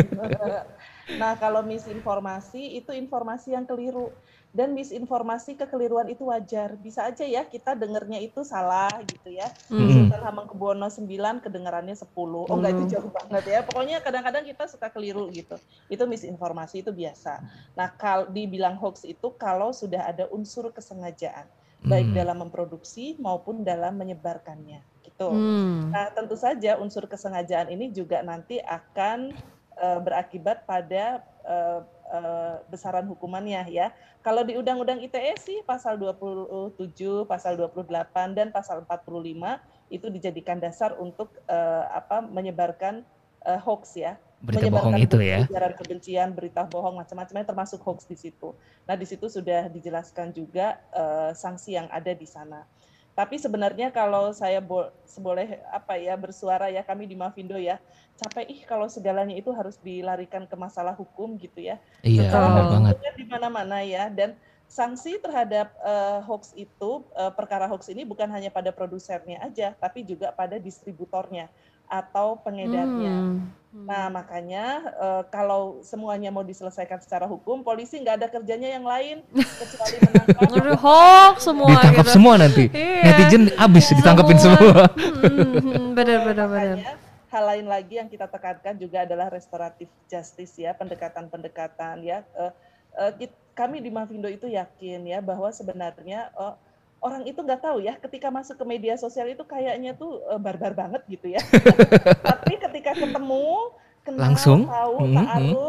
Nah kalau misinformasi itu informasi yang keliru. Dan misinformasi kekeliruan itu wajar. Bisa aja ya kita dengernya itu salah gitu ya. Hmm. Sultan Hamengkubuwono sembilan kedengarannya sepuluh. Oh enggak, itu jauh banget ya. Pokoknya kadang-kadang kita suka keliru gitu. Itu misinformasi, itu biasa. Nah kalau dibilang hoax itu kalau sudah ada unsur kesengajaan. Baik hmm. dalam memproduksi maupun dalam menyebarkannya gitu. Hmm. Nah tentu saja unsur kesengajaan ini juga nanti akan uh, berakibat pada uh, uh, besaran hukumannya ya. Kalau di Undang-Undang I T E sih pasal dua puluh tujuh, pasal dua puluh delapan dan pasal empat puluh lima itu dijadikan dasar untuk uh, apa menyebarkan uh, hoax ya. Berita bohong itu ya. Ujaran kebencian, berita bohong macam-macamnya termasuk hoax di situ. Nah, di situ sudah dijelaskan juga uh, sanksi yang ada di sana. Tapi sebenarnya kalau saya bo- boleh apa ya bersuara ya, kami di Mavindo ya, capek ih kalau segalanya itu harus dilarikan ke masalah hukum gitu ya. Iya, benar banget. Di mana-mana ya, dan sanksi terhadap uh, hoax itu, uh, perkara hoax ini bukan hanya pada produsernya aja, tapi juga pada distributornya atau pengedarnya. Hmm. Nah makanya uh, kalau semuanya mau diselesaikan secara hukum, polisi nggak ada kerjanya yang lain kecuali menangkap hoax semua. Ditangkap gitu. Semua nanti. Iya. Netizen abis iya. ditangkapin semua. Benar-benar. Hal lain lagi yang kita tekankan juga adalah restoratif justice ya, pendekatan-pendekatan ya. Uh, uh, kita, kami di Mavindo itu yakin ya bahwa sebenarnya uh, orang itu nggak tahu ya, ketika masuk ke media sosial itu kayaknya tuh uh, barbar banget gitu ya. Tapi ketika ketemu, kenal, langsung tahu, mm-hmm. ta'aruf,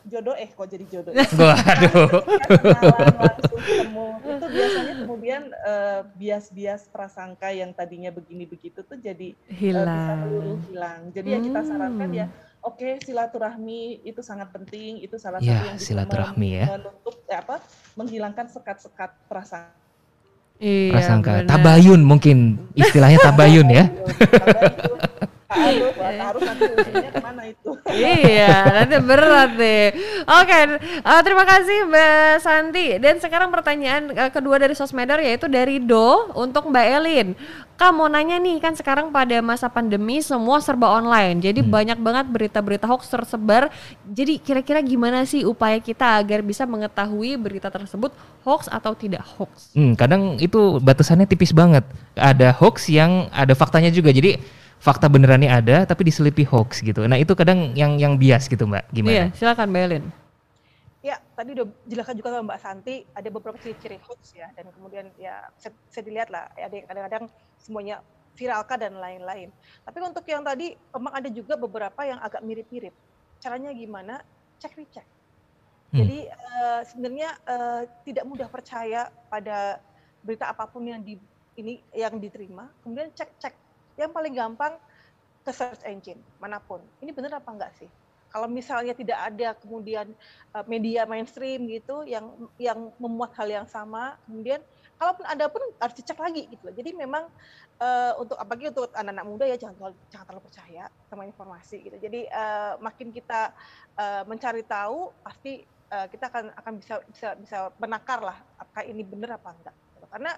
jodoh eh kok jadi jodoh. Waduh. Kenalan langsung ketemu itu biasanya kemudian uh, bias-bias prasangka yang tadinya begini begitu tuh jadi hilang. Uh, bisa meluluh hilang. Jadi hmm. ya kita sarankan ya oke okay, silaturahmi itu sangat penting, itu salah satu ya, yang bisa silaturahmi men- ya. menutup ya apa menghilangkan sekat-sekat prasangka. Iya, prasangka. Bener. Tabayun mungkin istilahnya tabayun ya. Tabayun. Harus, harus nanti ujungnya kemana itu. Iya, nanti berat deh. Oke, uh, terima kasih Mbak Santi. Dan sekarang pertanyaan uh, kedua dari Sosmedor yaitu dari Do untuk Mbak Elin. Kak mau nanya nih, kan sekarang pada masa pandemi semua serba online. Jadi hmm. banyak banget berita-berita hoax tersebar. Jadi kira-kira gimana sih upaya kita agar bisa mengetahui berita tersebut hoax atau tidak hoax? Hmm, kadang itu batasannya tipis banget. Ada hoax yang ada faktanya juga. Jadi fakta benerannya ada tapi diselipi hoax gitu. Nah itu kadang yang yang bias gitu Mbak, gimana? Iya, silakan Mbak Elin. Ya, tadi udah jelaskan juga sama Mbak Santi, ada beberapa ciri-ciri hoax ya, dan kemudian ya saya dilihat lah, ada yang kadang-kadang semuanya viralkan dan lain-lain. Tapi untuk yang tadi, memang ada juga beberapa yang agak mirip-mirip. Caranya gimana? Cek recheck. Hmm. Jadi uh, sebenarnya uh, tidak mudah percaya pada berita apapun yang di ini yang diterima, kemudian cek-cek. Yang paling gampang ke search engine manapun. Ini benar apa enggak sih? Kalau misalnya tidak ada kemudian uh, media mainstream gitu yang yang memuat hal yang sama, kemudian kalaupun ada pun harus dicek lagi gitu. Jadi memang uh, untuk apalagi untuk anak-anak muda ya jangan jangan terlalu percaya sama informasi gitu. Jadi uh, makin kita uh, mencari tahu pasti uh, kita akan akan bisa bisa bisa menakar lah apakah ini benar apa enggak. Gitu. Karena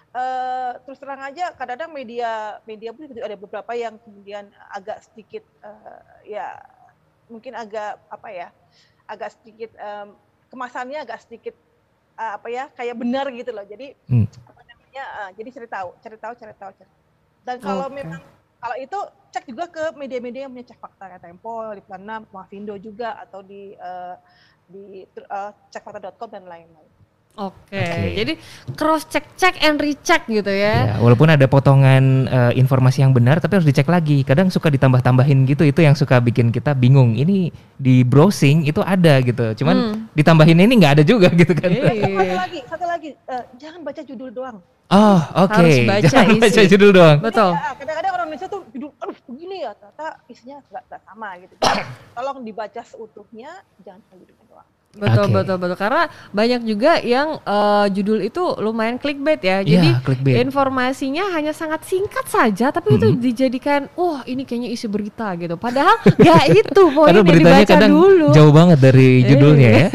Uh, terus terang aja kadang-kadang media media pun ada beberapa yang kemudian agak sedikit uh, ya mungkin agak apa ya agak sedikit um, kemasannya agak sedikit uh, apa ya kayak benar gitu loh. Jadi hmm. apa namanya uh, jadi cari tahu cari tahu cari tahu cari. Dan kalau okay. memang kalau itu cek juga ke media-media yang punya cek fakta kayak Tempo, Liplan enam, Mavindo juga atau di uh, di uh, cekfakta dot com dan lain-lain. Oke, okay. Jadi cross check check and recheck gitu ya. Ya. Walaupun ada potongan uh, informasi yang benar, tapi harus dicek lagi. Kadang suka ditambah-tambahin gitu, itu yang suka bikin kita bingung. Ini di browsing itu ada gitu, cuman hmm. ditambahin ini nggak ada juga gitu kan. Satu lagi, satu lagi, uh, jangan baca judul doang. Oh, oke. Okay. Harus baca jangan isi. baca judul doang. Betul. Ya, kadang-kadang orang Indonesia tuh judul, aduh begini ya, ternyata isinya nggak sama gitu. Jadi, tolong dibaca seutuhnya, jangan cuma judulnya doang. Betul, okay. betul, betul. Karena banyak juga yang uh, judul itu lumayan clickbait ya. Jadi yeah, clickbait. Informasinya hanya sangat singkat saja, tapi mm-hmm. itu dijadikan, wah oh, ini kayaknya isi berita gitu. Padahal nggak itu poin yang dibaca kadang dulu. Jauh banget dari judulnya ya.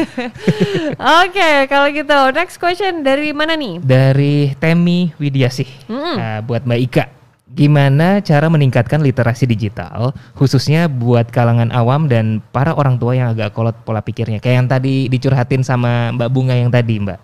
Oke, okay, kalau gitu next question dari mana nih? Dari Temi Widiasih. Mm-hmm. Uh, buat Mbak Ika. Gimana cara meningkatkan literasi digital khususnya buat kalangan awam dan para orang tua yang agak kolot pola pikirnya kayak yang tadi dicurhatin sama Mbak Bunga yang tadi Mbak.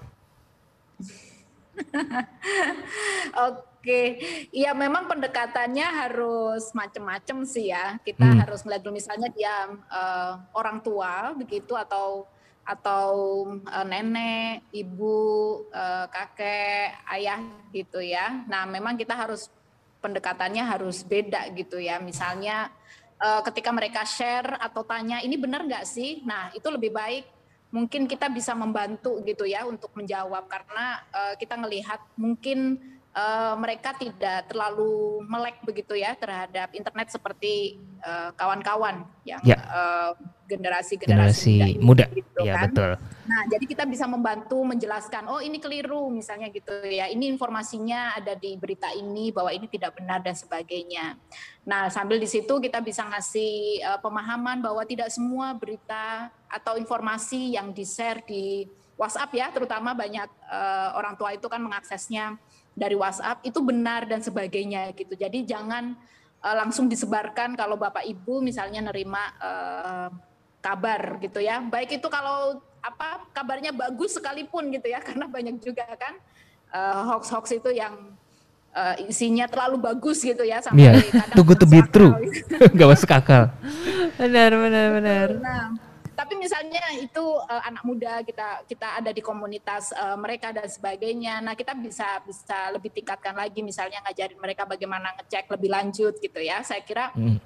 Oke, ya memang pendekatannya harus macam-macam sih ya. Kita hmm. harus melihat dulu misalnya dia uh, orang tua begitu atau atau uh, nenek, ibu, uh, kakek, ayah gitu ya. Nah memang kita harus pendekatannya harus beda gitu ya. Misalnya uh, ketika mereka share atau tanya ini benar nggak sih? Nah itu lebih baik mungkin kita bisa membantu gitu ya untuk menjawab karena uh, kita ngelihat mungkin uh, mereka tidak terlalu melek begitu ya terhadap internet seperti uh, kawan-kawan yang ya. uh, generasi-generasi muda, muda. Gitu, ya, kan? Betul. Nah, jadi kita bisa membantu menjelaskan, oh ini keliru misalnya gitu ya, ini informasinya ada di berita ini bahwa ini tidak benar dan sebagainya. Nah, sambil di situ kita bisa ngasih uh, pemahaman bahwa tidak semua berita atau informasi yang di-share di WhatsApp ya, terutama banyak uh, orang tua itu kan mengaksesnya dari WhatsApp itu benar dan sebagainya gitu. Jadi jangan uh, langsung disebarkan kalau Bapak Ibu misalnya nerima uh, kabar gitu ya, baik itu kalau apa kabarnya bagus sekalipun gitu ya, karena banyak juga kan uh, hoax-hoax itu yang uh, isinya terlalu bagus gitu ya sampai yeah. kadang too good to be true, nggak masuk akal. Benar, benar, benar. Nah, tapi misalnya itu uh, anak muda kita kita ada di komunitas uh, mereka dan sebagainya, nah kita bisa bisa lebih tingkatkan lagi misalnya ngajarin mereka bagaimana ngecek lebih lanjut gitu ya. Saya kira hmm.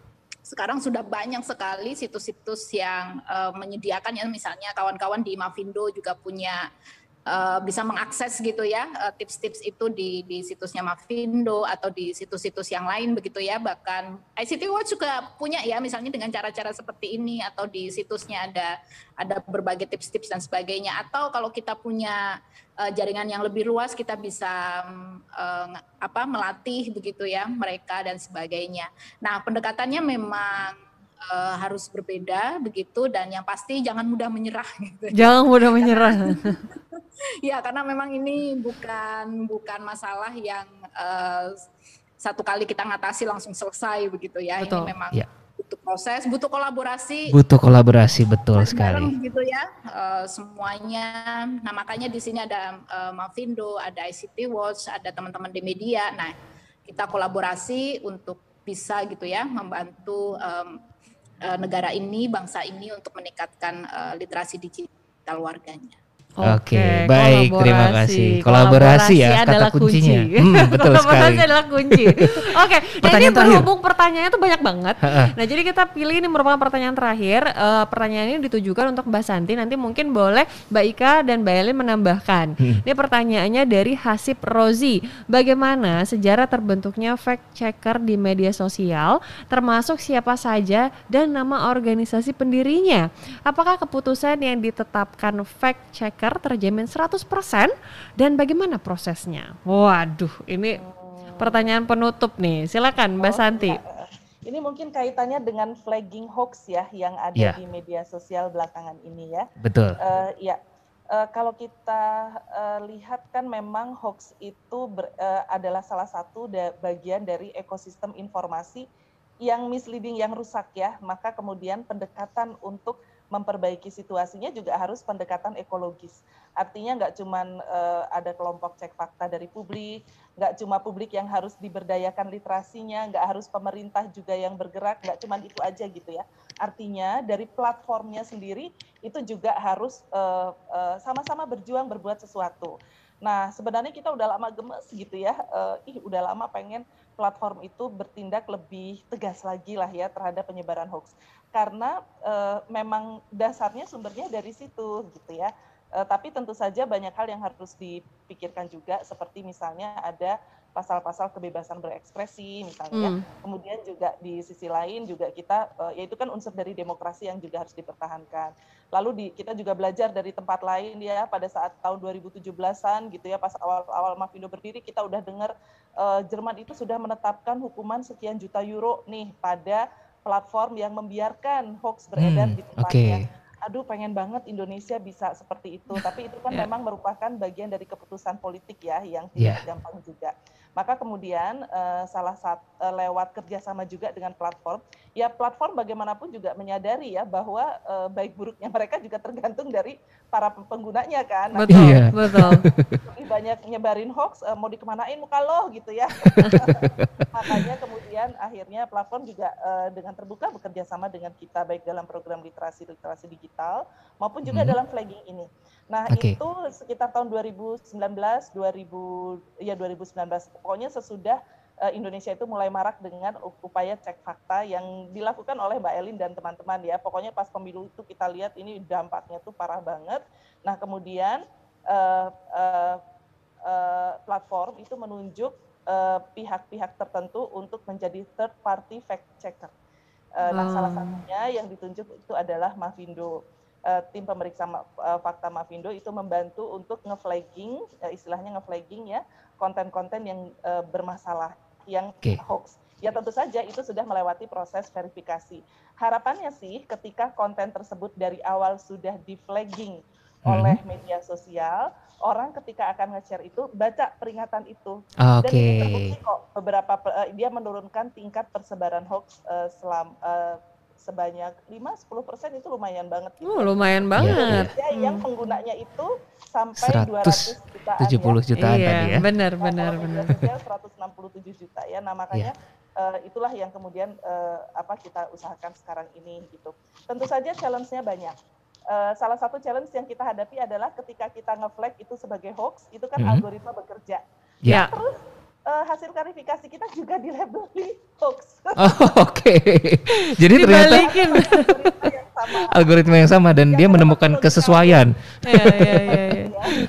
sekarang sudah banyak sekali situs-situs yang uh, menyediakan ya, misalnya kawan-kawan di Mavindo juga punya Uh, bisa mengakses gitu ya uh, tips-tips itu di di situsnya Mavindo atau di situs-situs yang lain begitu ya. Bahkan I C T Watch juga punya ya, misalnya dengan cara-cara seperti ini, atau di situsnya ada ada berbagai tips-tips dan sebagainya. Atau kalau kita punya uh, jaringan yang lebih luas, kita bisa uh, apa melatih begitu ya mereka dan sebagainya. Nah, pendekatannya memang Uh, harus berbeda begitu, dan yang pasti jangan mudah menyerah gitu. Jangan mudah menyerah. Ya, karena memang ini bukan bukan masalah yang uh, satu kali kita ngatasi langsung selesai begitu ya. Betul. Ini memang ya. butuh proses, butuh kolaborasi. Butuh kolaborasi, betul sekali. Gitu ya, uh, semuanya. Nah, makanya di sini ada uh, Mavindo, ada I C T Watch, ada teman-teman di media. Nah, kita kolaborasi untuk bisa gitu ya membantu um, negara ini, bangsa ini untuk meningkatkan uh, literasi digital warganya. Oke, okay, baik, terima kasih. Kolaborasi, kolaborasi ya kata kuncinya. Kunci. Hmm, betul sekali. Kolaborasi adalah kunci. Oke, okay, nah ini berhubung pertanyaannya tuh banyak banget. Nah, jadi kita pilih ini merupakan pertanyaan terakhir. Uh, pertanyaan ini ditujukan untuk Mbak Santi. Nanti mungkin boleh Mbak Ika dan Mbak Elin menambahkan. Hmm. Ini pertanyaannya dari Hasib Rozi. Bagaimana sejarah terbentuknya fact checker di media sosial, termasuk siapa saja dan nama organisasi pendirinya? Apakah keputusan yang ditetapkan fact checker terjamin seratus persen dan bagaimana prosesnya? Waduh, ini pertanyaan penutup nih. Silakan Mbak Santi. Oh, ya. Ini mungkin kaitannya dengan flagging hoax ya yang ada ya. di media sosial belakangan ini ya. Betul. Uh, ya, uh, kalau kita uh, lihat kan memang hoax itu ber, uh, adalah salah satu da- bagian dari ekosistem informasi yang misleading, yang rusak ya. Maka kemudian pendekatan untuk memperbaiki situasinya juga harus pendekatan ekologis. Artinya nggak cuma uh, ada kelompok cek fakta dari publik, nggak cuma publik yang harus diberdayakan literasinya, nggak harus pemerintah juga yang bergerak, nggak cuma itu aja gitu ya. Artinya dari platformnya sendiri itu juga harus uh, uh, sama-sama berjuang berbuat sesuatu. Nah, sebenarnya kita udah lama gemes gitu ya, uh, ih udah lama pengen platform itu bertindak lebih tegas lagi lah ya terhadap penyebaran hoax. Karena uh, memang dasarnya sumbernya dari situ gitu ya. Uh, tapi tentu saja banyak hal yang harus dipikirkan juga, seperti misalnya ada pasal-pasal kebebasan berekspresi misalnya. Hmm. Kemudian juga di sisi lain juga kita, uh, yaitu kan unsur dari demokrasi yang juga harus dipertahankan. Lalu di, kita juga belajar dari tempat lain ya, pada saat tahun dua ribu tujuh belasan gitu ya, pas awal-awal Mavindo berdiri, kita udah dengar uh, Jerman itu sudah menetapkan hukuman sekian juta euro nih pada platform yang membiarkan hoax beredar hmm, di tempatnya. Okay. Aduh, pengen banget Indonesia bisa seperti itu. Tapi itu kan yeah. memang merupakan bagian dari keputusan politik ya, yang tidak yeah. gampang juga. Maka kemudian uh, salah satu uh, lewat kerjasama juga dengan platform, ya platform bagaimanapun juga menyadari ya bahwa uh, baik buruknya mereka juga tergantung dari para penggunanya kan. Betul, nah, betul. Lebih banyak nyebarin hoax, uh, mau dikemanain muka lo gitu ya. Makanya kemudian akhirnya platform juga uh, dengan terbuka bekerja sama dengan kita, baik dalam program literasi literasi digital maupun juga hmm. dalam flagging ini. Nah, okay. itu sekitar tahun dua ribu sembilan belas, dua ribu ya dua ribu sembilan belas, pokoknya sesudah uh, Indonesia itu mulai marak dengan upaya cek fakta yang dilakukan oleh Mbak Elin dan teman-teman ya. Pokoknya pas pemilu itu kita lihat ini dampaknya tuh parah banget. Nah, kemudian uh, uh, uh, platform itu menunjuk uh, pihak-pihak tertentu untuk menjadi third party fact checker. Uh, hmm. Nah, salah satunya yang ditunjuk itu adalah Mavindo. Uh, tim pemeriksa uh, fakta Mavindo itu membantu untuk nge-flagging, uh, istilahnya nge-flagging ya, konten-konten yang uh, bermasalah, yang okay. hoax. Ya tentu saja itu sudah melewati proses verifikasi. Harapannya sih ketika konten tersebut dari awal sudah di-flagging hmm. oleh media sosial, orang ketika akan nge-share itu baca peringatan itu. Okay. Dan ini terbukti kok beberapa uh, dia menurunkan tingkat persebaran hoax uh, selama uh, sebanyak lima sampai sepuluh persen, itu lumayan banget. Gitu. Oh, lumayan banget. Ya, hmm. yang penggunanya itu sampai dua ratus jutaan tujuh puluh ya. jutaan iya, tadi ya. Benar, benar, nah, benar. seratus enam puluh tujuh juta ya. Nah, makanya yeah. uh, itulah yang kemudian uh, apa kita usahakan sekarang ini gitu. Tentu saja challenge-nya banyak. Uh, salah satu challenge yang kita hadapi adalah ketika kita nge-flag itu sebagai hoax, itu kan mm-hmm. algoritma bekerja. Yeah. Terus uh, hasil klarifikasi kita juga dilabeli hoax. Oh, oke. Okay. Jadi ternyata algoritma yang sama, algoritma yang sama dan ya, dia menemukan kesesuaian. Iya, iya, iya.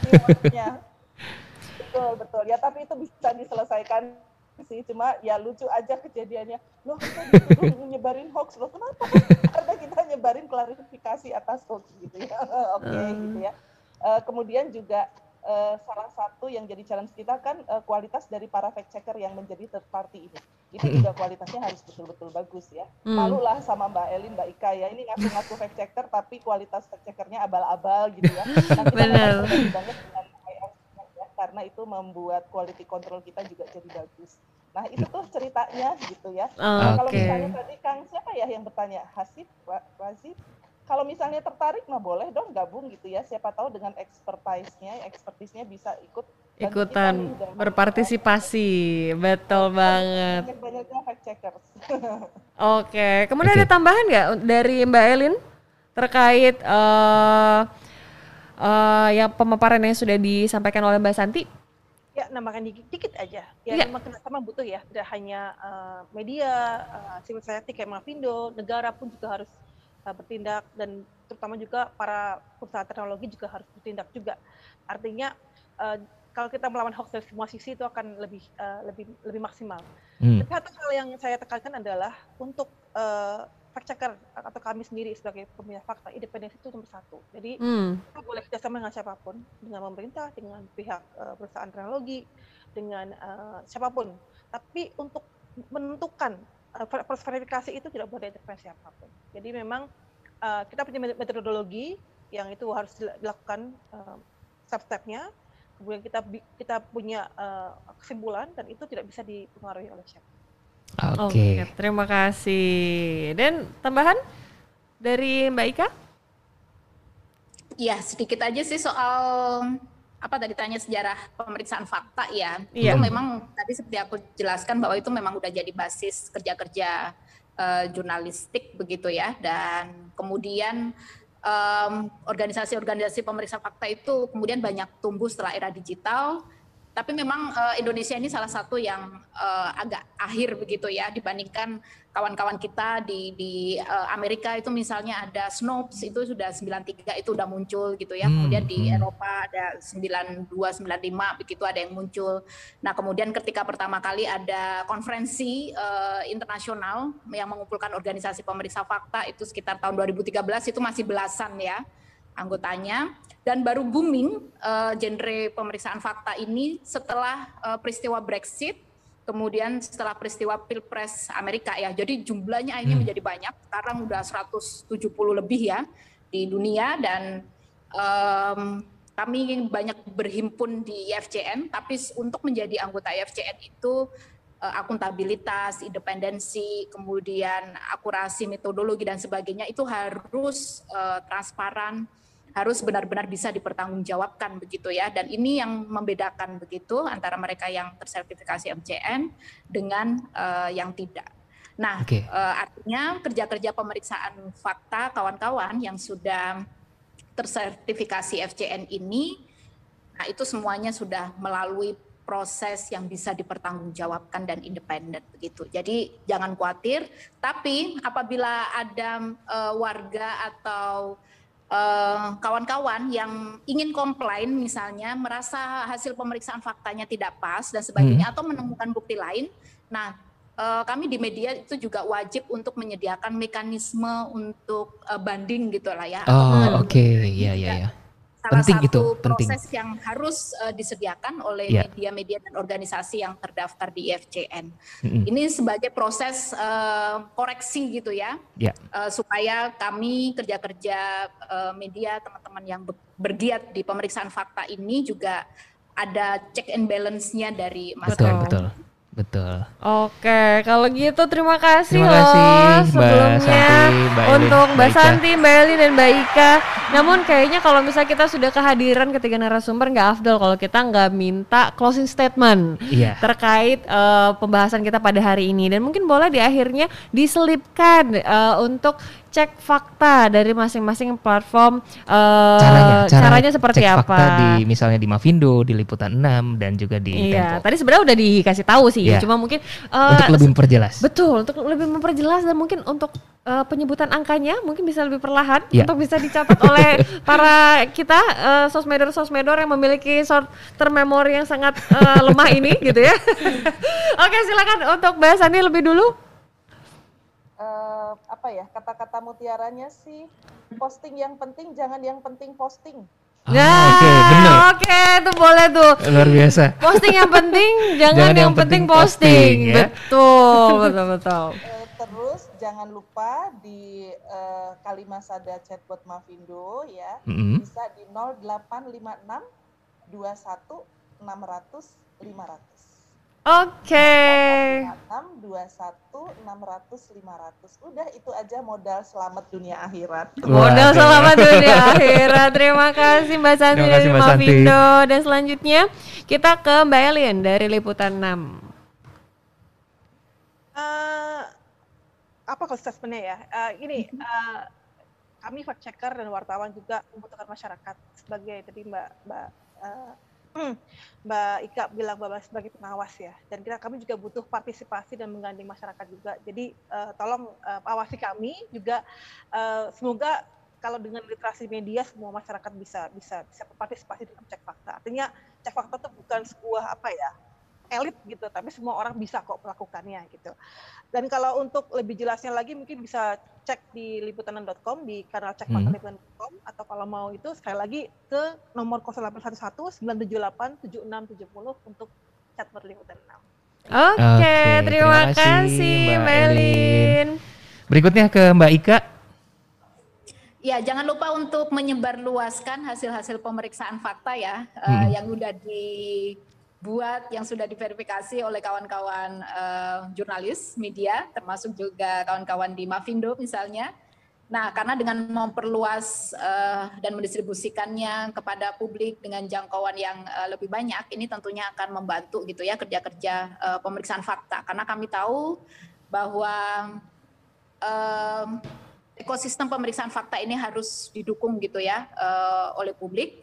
Betul, betul. Ya, tapi itu bisa diselesaikan sih. Cuma ya lucu aja kejadiannya. Loh, kita dituduh nyebarin hoax loh. Kenapa? Karena kita nyebarin klarifikasi atas hoax gitu ya. Oke, okay, hmm. gitu ya. Uh, kemudian juga Uh, salah satu yang jadi challenge kita kan uh, kualitas dari para fact checker yang menjadi third party ini. Itu juga kualitasnya harus betul-betul bagus ya. Hmm. Malulah sama Mbak Elin, Mbak Ika ya. Ini ngaku-ngaku fact checker tapi kualitas fact checkernya abal-abal gitu ya. Nah, kita harus lebih banyak dengan I S ya, karena itu membuat quality control kita juga jadi bagus. Nah itu tuh ceritanya gitu ya. Oh, nah, kalau okay. misalnya tadi Kang siapa ya yang bertanya? Hasib, Razib? Kalau misalnya tertarik mah boleh dong gabung gitu ya. Siapa tahu dengan expertise-nya, expertise-nya bisa ikut ikutan berpartisipasi. Betul ya, banget. Banyak-banyaknya fact checkers. Oke, kemudian okay. ada tambahan nggak dari Mbak Elin terkait uh, uh, yang pemaparan yang sudah disampaikan oleh Mbak Santi? Ya, nambahkan dikit, dikit aja. Ya, ya. memang sama butuh ya. Tidak hanya uh, media, uh, civil society kayak Mavindo, negara pun juga harus bertindak dan terutama juga para perusahaan teknologi juga harus bertindak juga. Artinya uh, kalau kita melawan hoax dari semua sisi itu akan lebih uh, lebih lebih maksimal. Hmm. Tapi satu hal yang saya tekankan adalah untuk uh, fact checker atau kami sendiri sebagai pemilihan fakta, independensi itu nomor satu. Jadi hmm. kita boleh kerjasama dengan siapapun, dengan pemerintah, dengan pihak uh, perusahaan teknologi, dengan uh, siapapun. Tapi untuk menentukan proses verifikasi itu tidak boleh intervensi apapun. Jadi memang uh, kita punya metodologi yang itu harus dilakukan uh, step-stepnya. Kemudian kita kita punya uh, kesimpulan dan itu tidak bisa dipengaruhi oleh siapa. Oke, okay. okay, terima kasih. Dan tambahan dari Mbak Ika? Ya, sedikit aja sih soal apa tadi tanya sejarah pemeriksaan fakta ya. Iya. Itu memang tadi seperti aku jelaskan bahwa itu memang udah jadi basis kerja-kerja uh, jurnalistik begitu ya. Dan kemudian um, organisasi-organisasi pemeriksaan fakta itu kemudian banyak tumbuh setelah era digital. Tapi memang uh, Indonesia ini salah satu yang uh, agak akhir begitu ya dibandingkan kawan-kawan kita di di uh, Amerika itu misalnya ada Snopes itu sudah sembilan tiga itu udah muncul gitu ya. Hmm, kemudian di hmm. Eropa ada sembilan dua sembilan lima begitu ada yang muncul. Nah, kemudian ketika pertama kali ada konferensi uh, internasional yang mengumpulkan organisasi pemeriksa fakta itu sekitar tahun dua ribu tiga belas itu masih belasan ya anggotanya. Dan baru booming uh, genre pemeriksaan fakta ini setelah uh, peristiwa Brexit, kemudian setelah peristiwa Pilpres Amerika ya. Jadi jumlahnya ini hmm. menjadi banyak, sekarang udah seratus tujuh puluh lebih ya di dunia dan um, kami banyak berhimpun di I F C N, tapi untuk menjadi anggota I F C N itu uh, akuntabilitas, independensi, kemudian akurasi metodologi dan sebagainya itu harus uh, transparan, harus benar-benar bisa dipertanggungjawabkan begitu ya. Dan ini yang membedakan begitu antara mereka yang tersertifikasi M C N dengan uh, yang tidak. Nah, okay. uh, artinya kerja-kerja pemeriksaan fakta kawan-kawan yang sudah tersertifikasi F C N ini, nah itu semuanya sudah melalui proses yang bisa dipertanggungjawabkan dan independen begitu. Jadi jangan khawatir, tapi apabila ada uh, warga atau Uh, kawan-kawan yang ingin komplain misalnya merasa hasil pemeriksaan faktanya tidak pas dan sebagainya hmm. atau menemukan bukti lain, nah uh, kami di media itu juga wajib untuk menyediakan mekanisme untuk uh, banding gitu lah ya. Oh oke, okay. ya ya ya. Salah penting satu itu, proses penting. yang harus uh, disediakan oleh yeah. media-media dan organisasi yang terdaftar di I F C N. Mm-hmm. Ini sebagai proses uh, koreksi gitu ya, yeah. uh, supaya kami kerja-kerja uh, media, teman-teman yang bergiat di pemeriksaan fakta ini juga ada check and balance-nya dari masyarakat. Betul, betul. Betul. Oke, kalau gitu terima kasih, terima kasih loh sebelumnya Santi, Mbak untuk Elin, Mbak Mbak Santi, Mbak Elin dan Mbak Ika. Namun kayaknya kalau misalnya kita sudah kehadiran ketiga narasumber nggak afdol kalau kita nggak minta closing statement iya. terkait uh, pembahasan kita pada hari ini. Dan mungkin boleh di akhirnya diselipkan uh, untuk cek fakta dari masing-masing platform. Uh, caranya, cara caranya seperti cek apa? Fakta di misalnya di Mavindo, di Liputan enam dan juga di iya, Tempo. Tadi sebenarnya udah dikasih tahu sih, yeah. cuma mungkin uh, untuk lebih memperjelas. Betul, untuk lebih memperjelas dan mungkin untuk uh, penyebutan angkanya mungkin bisa lebih perlahan yeah. untuk bisa dicatat oleh para kita uh, sosmedor-sosmedor yang memiliki short term memory yang sangat uh, lemah ini gitu ya. Oke, silakan untuk Mbak Santi lebih dulu. Uh, apa ya kata-kata mutiaranya sih, posting yang penting jangan yang penting posting. Oh, nah, oke, okay, benar. Oke, okay, itu boleh tuh. Luar biasa. Posting yang penting, jangan, jangan yang, yang penting, penting posting. posting ya? Betul, betul, betul. Uh, terus jangan lupa di uh, Kalimasada chatbot Mavindo ya, mm-hmm. bisa di nol delapan lima enam dua satu enam ratus lima ratus. Oke. Okay. enam dua satu enam ratus lima ratus. Udah itu aja modal selamat dunia akhirat. Modal selamat dunia akhirat. Terima kasih Mbak Santi dari Mavindo. Dan selanjutnya kita ke Mbak Elin dari Liputan enam. Uh, apa konsepnya ya? Uh, ini uh, kami fact checker dan wartawan juga membutuhkan masyarakat sebagai tadi Mbak Mbak uh, Mbak Ika bilang bahwa sebagai pengawas ya, dan kita kami juga butuh partisipasi dan menggandeng masyarakat juga. Jadi uh, tolong uh, awasi kami juga. Uh, semoga kalau dengan literasi media semua masyarakat bisa bisa bisa berpartisipasi dalam cek fakta. Artinya cek fakta itu bukan sebuah apa ya elit gitu, tapi semua orang bisa kok melakukannya gitu. Dan kalau untuk lebih jelasnya lagi mungkin bisa cek di liputan dot com, di kanal cek fakta hmm. liputan dot com, atau kalau mau itu sekali lagi ke nomor nol delapan satu satu sembilan tujuh delapan tujuh enam tujuh nol untuk chatbot Liputan enam. Oke, okay, okay, terima, terima kasih Mbak Elin. Berikutnya ke Mbak Ika. Ya, jangan lupa untuk menyebarluaskan hasil-hasil pemeriksaan fakta ya, hmm. uh, yang udah di buat yang sudah diverifikasi oleh kawan-kawan uh, jurnalis media, termasuk juga kawan-kawan di Mavindo misalnya. Nah, karena dengan memperluas uh, dan mendistribusikannya kepada publik dengan jangkauan yang uh, lebih banyak, ini tentunya akan membantu gitu ya kerja-kerja uh, pemeriksaan fakta. Karena kami tahu bahwa uh, ekosistem pemeriksaan fakta ini harus didukung gitu ya uh, oleh publik.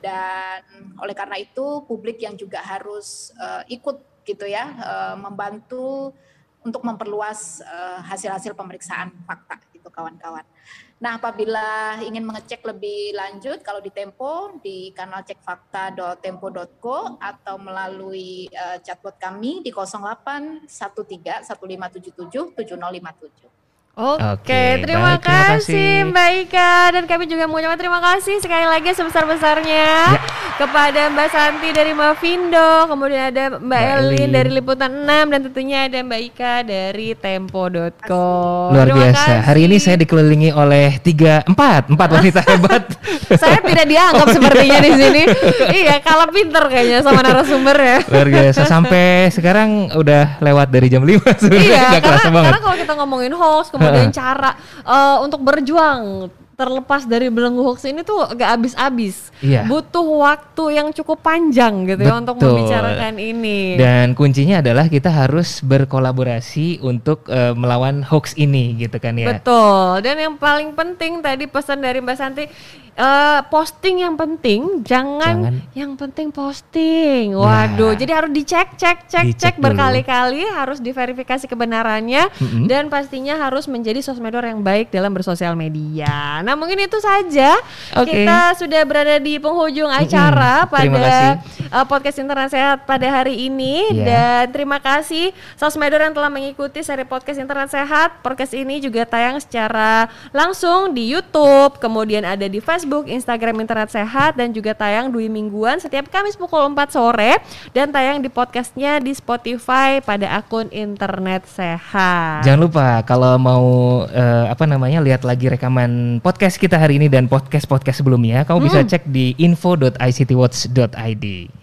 Dan oleh karena itu publik yang juga harus uh, ikut gitu ya uh, membantu untuk memperluas uh, hasil-hasil pemeriksaan fakta gitu kawan-kawan. Nah, apabila ingin mengecek lebih lanjut kalau di Tempo di kanal cekfakta dot tempo dot co atau melalui uh, chatbot kami di nol delapan satu tiga satu lima tujuh tujuh tujuh nol lima tujuh. Oke, okay, terima, baik, terima kasih Mbak Ika, dan kami juga mengucapkan terima kasih sekali lagi sebesar-besarnya ya. kepada Mbak Santi dari Mavindo, kemudian ada Mbak, Mbak Elin dari Liputan enam, dan tentunya ada Mbak Ika dari tempo dot co. Luar terima biasa. Kasih. Hari ini saya dikelilingi oleh tiga, empat, empat wanita hebat. Saya tidak dianggap sepertinya di sini. Iya, kalah pinter kayaknya sama narasumber ya. Luar biasa. Sampai sekarang udah lewat dari jam lima sebenarnya. Iya, karena, karena kalau kita ngomongin hoax, kemudian cara uh, untuk berjuang terlepas dari belenggu hoax ini tuh gak habis-habis. Iya. Butuh waktu yang cukup panjang gitu ya untuk membicarakan ini. Dan kuncinya adalah kita harus berkolaborasi untuk uh, melawan hoax ini gitu kan ya. Betul. Dan yang paling penting tadi pesan dari Mbak Santi, uh, posting yang penting, jangan, jangan yang penting posting. Waduh, nah, jadi harus dicek, cek, cek, dicek cek berkali-kali, harus diverifikasi kebenarannya, mm-hmm. dan pastinya harus menjadi sosmedor yang baik dalam bersosial media. Nah, mungkin itu saja. Okay. Kita sudah berada di penghujung acara mm-hmm. pada uh, podcast Internet Sehat pada hari ini, yeah. dan terima kasih sosmedor yang telah mengikuti seri podcast Internet Sehat. Podcast ini juga tayang secara langsung di YouTube, kemudian ada di Facebook, Instagram Internet Sehat, dan juga tayang dua mingguan setiap Kamis pukul empat sore, dan tayang di podcastnya di Spotify pada akun Internet Sehat. Jangan lupa kalau mau uh, apa namanya lihat lagi rekaman podcast kita hari ini dan podcast-podcast sebelumnya, kamu hmm. bisa cek di info dot i c t watch dot i d.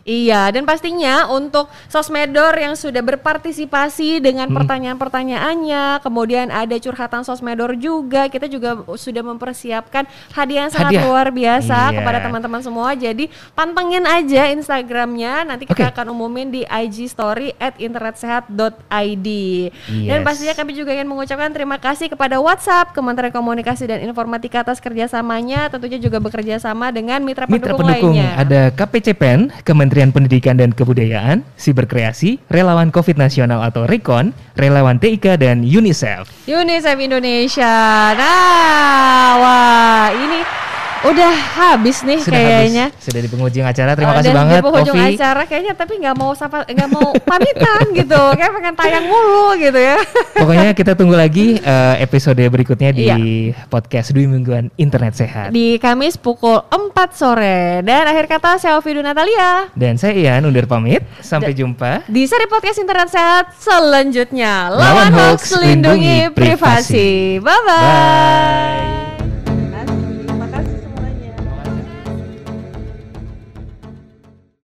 Iya, dan pastinya untuk Sosmedor yang sudah berpartisipasi dengan hmm. pertanyaan-pertanyaannya, kemudian ada curhatan Sosmedor juga, kita juga sudah mempersiapkan hadiah yang sangat hadiah. luar biasa iya. kepada teman-teman semua. Jadi pantengin aja Instagramnya, nanti kita okay. akan umumin di I G story at internetsehat dot I D. Yes. Dan pastinya kami juga ingin mengucapkan terima kasih kepada WhatsApp, Kementerian Komunikasi dan Informatika atas kerjasamanya, tentunya juga bekerja sama dengan mitra pendukung, mitra pendukung lainnya. Ada K P C P E N, Kementerian Pendidikan dan Kebudayaan, Siberkreasi, Relawan COVID Nasional atau Rekon, Relawan T I K dan UNICEF. UNICEF Indonesia. Nah, wah ini udah habis nih sudah kayaknya. Habis. Sudah di penghujung acara. Terima uh, kasih banget, Kofi. Di penghujung acara kayaknya tapi nggak mau sapa, nggak mau pamitan gitu. Kayak pengen tayang mulu gitu ya. Pokoknya kita tunggu lagi uh, episode berikutnya di iya. podcast Dwi Mingguan Internet Sehat. Di Kamis pukul empat sore. Dan akhir kata saya Ovidu Natalia. Dan saya Ian undur pamit. Sampai D- jumpa di seri podcast Internet Sehat selanjutnya. Lawan hoax, lindungi privasi. Bye-bye. Bye.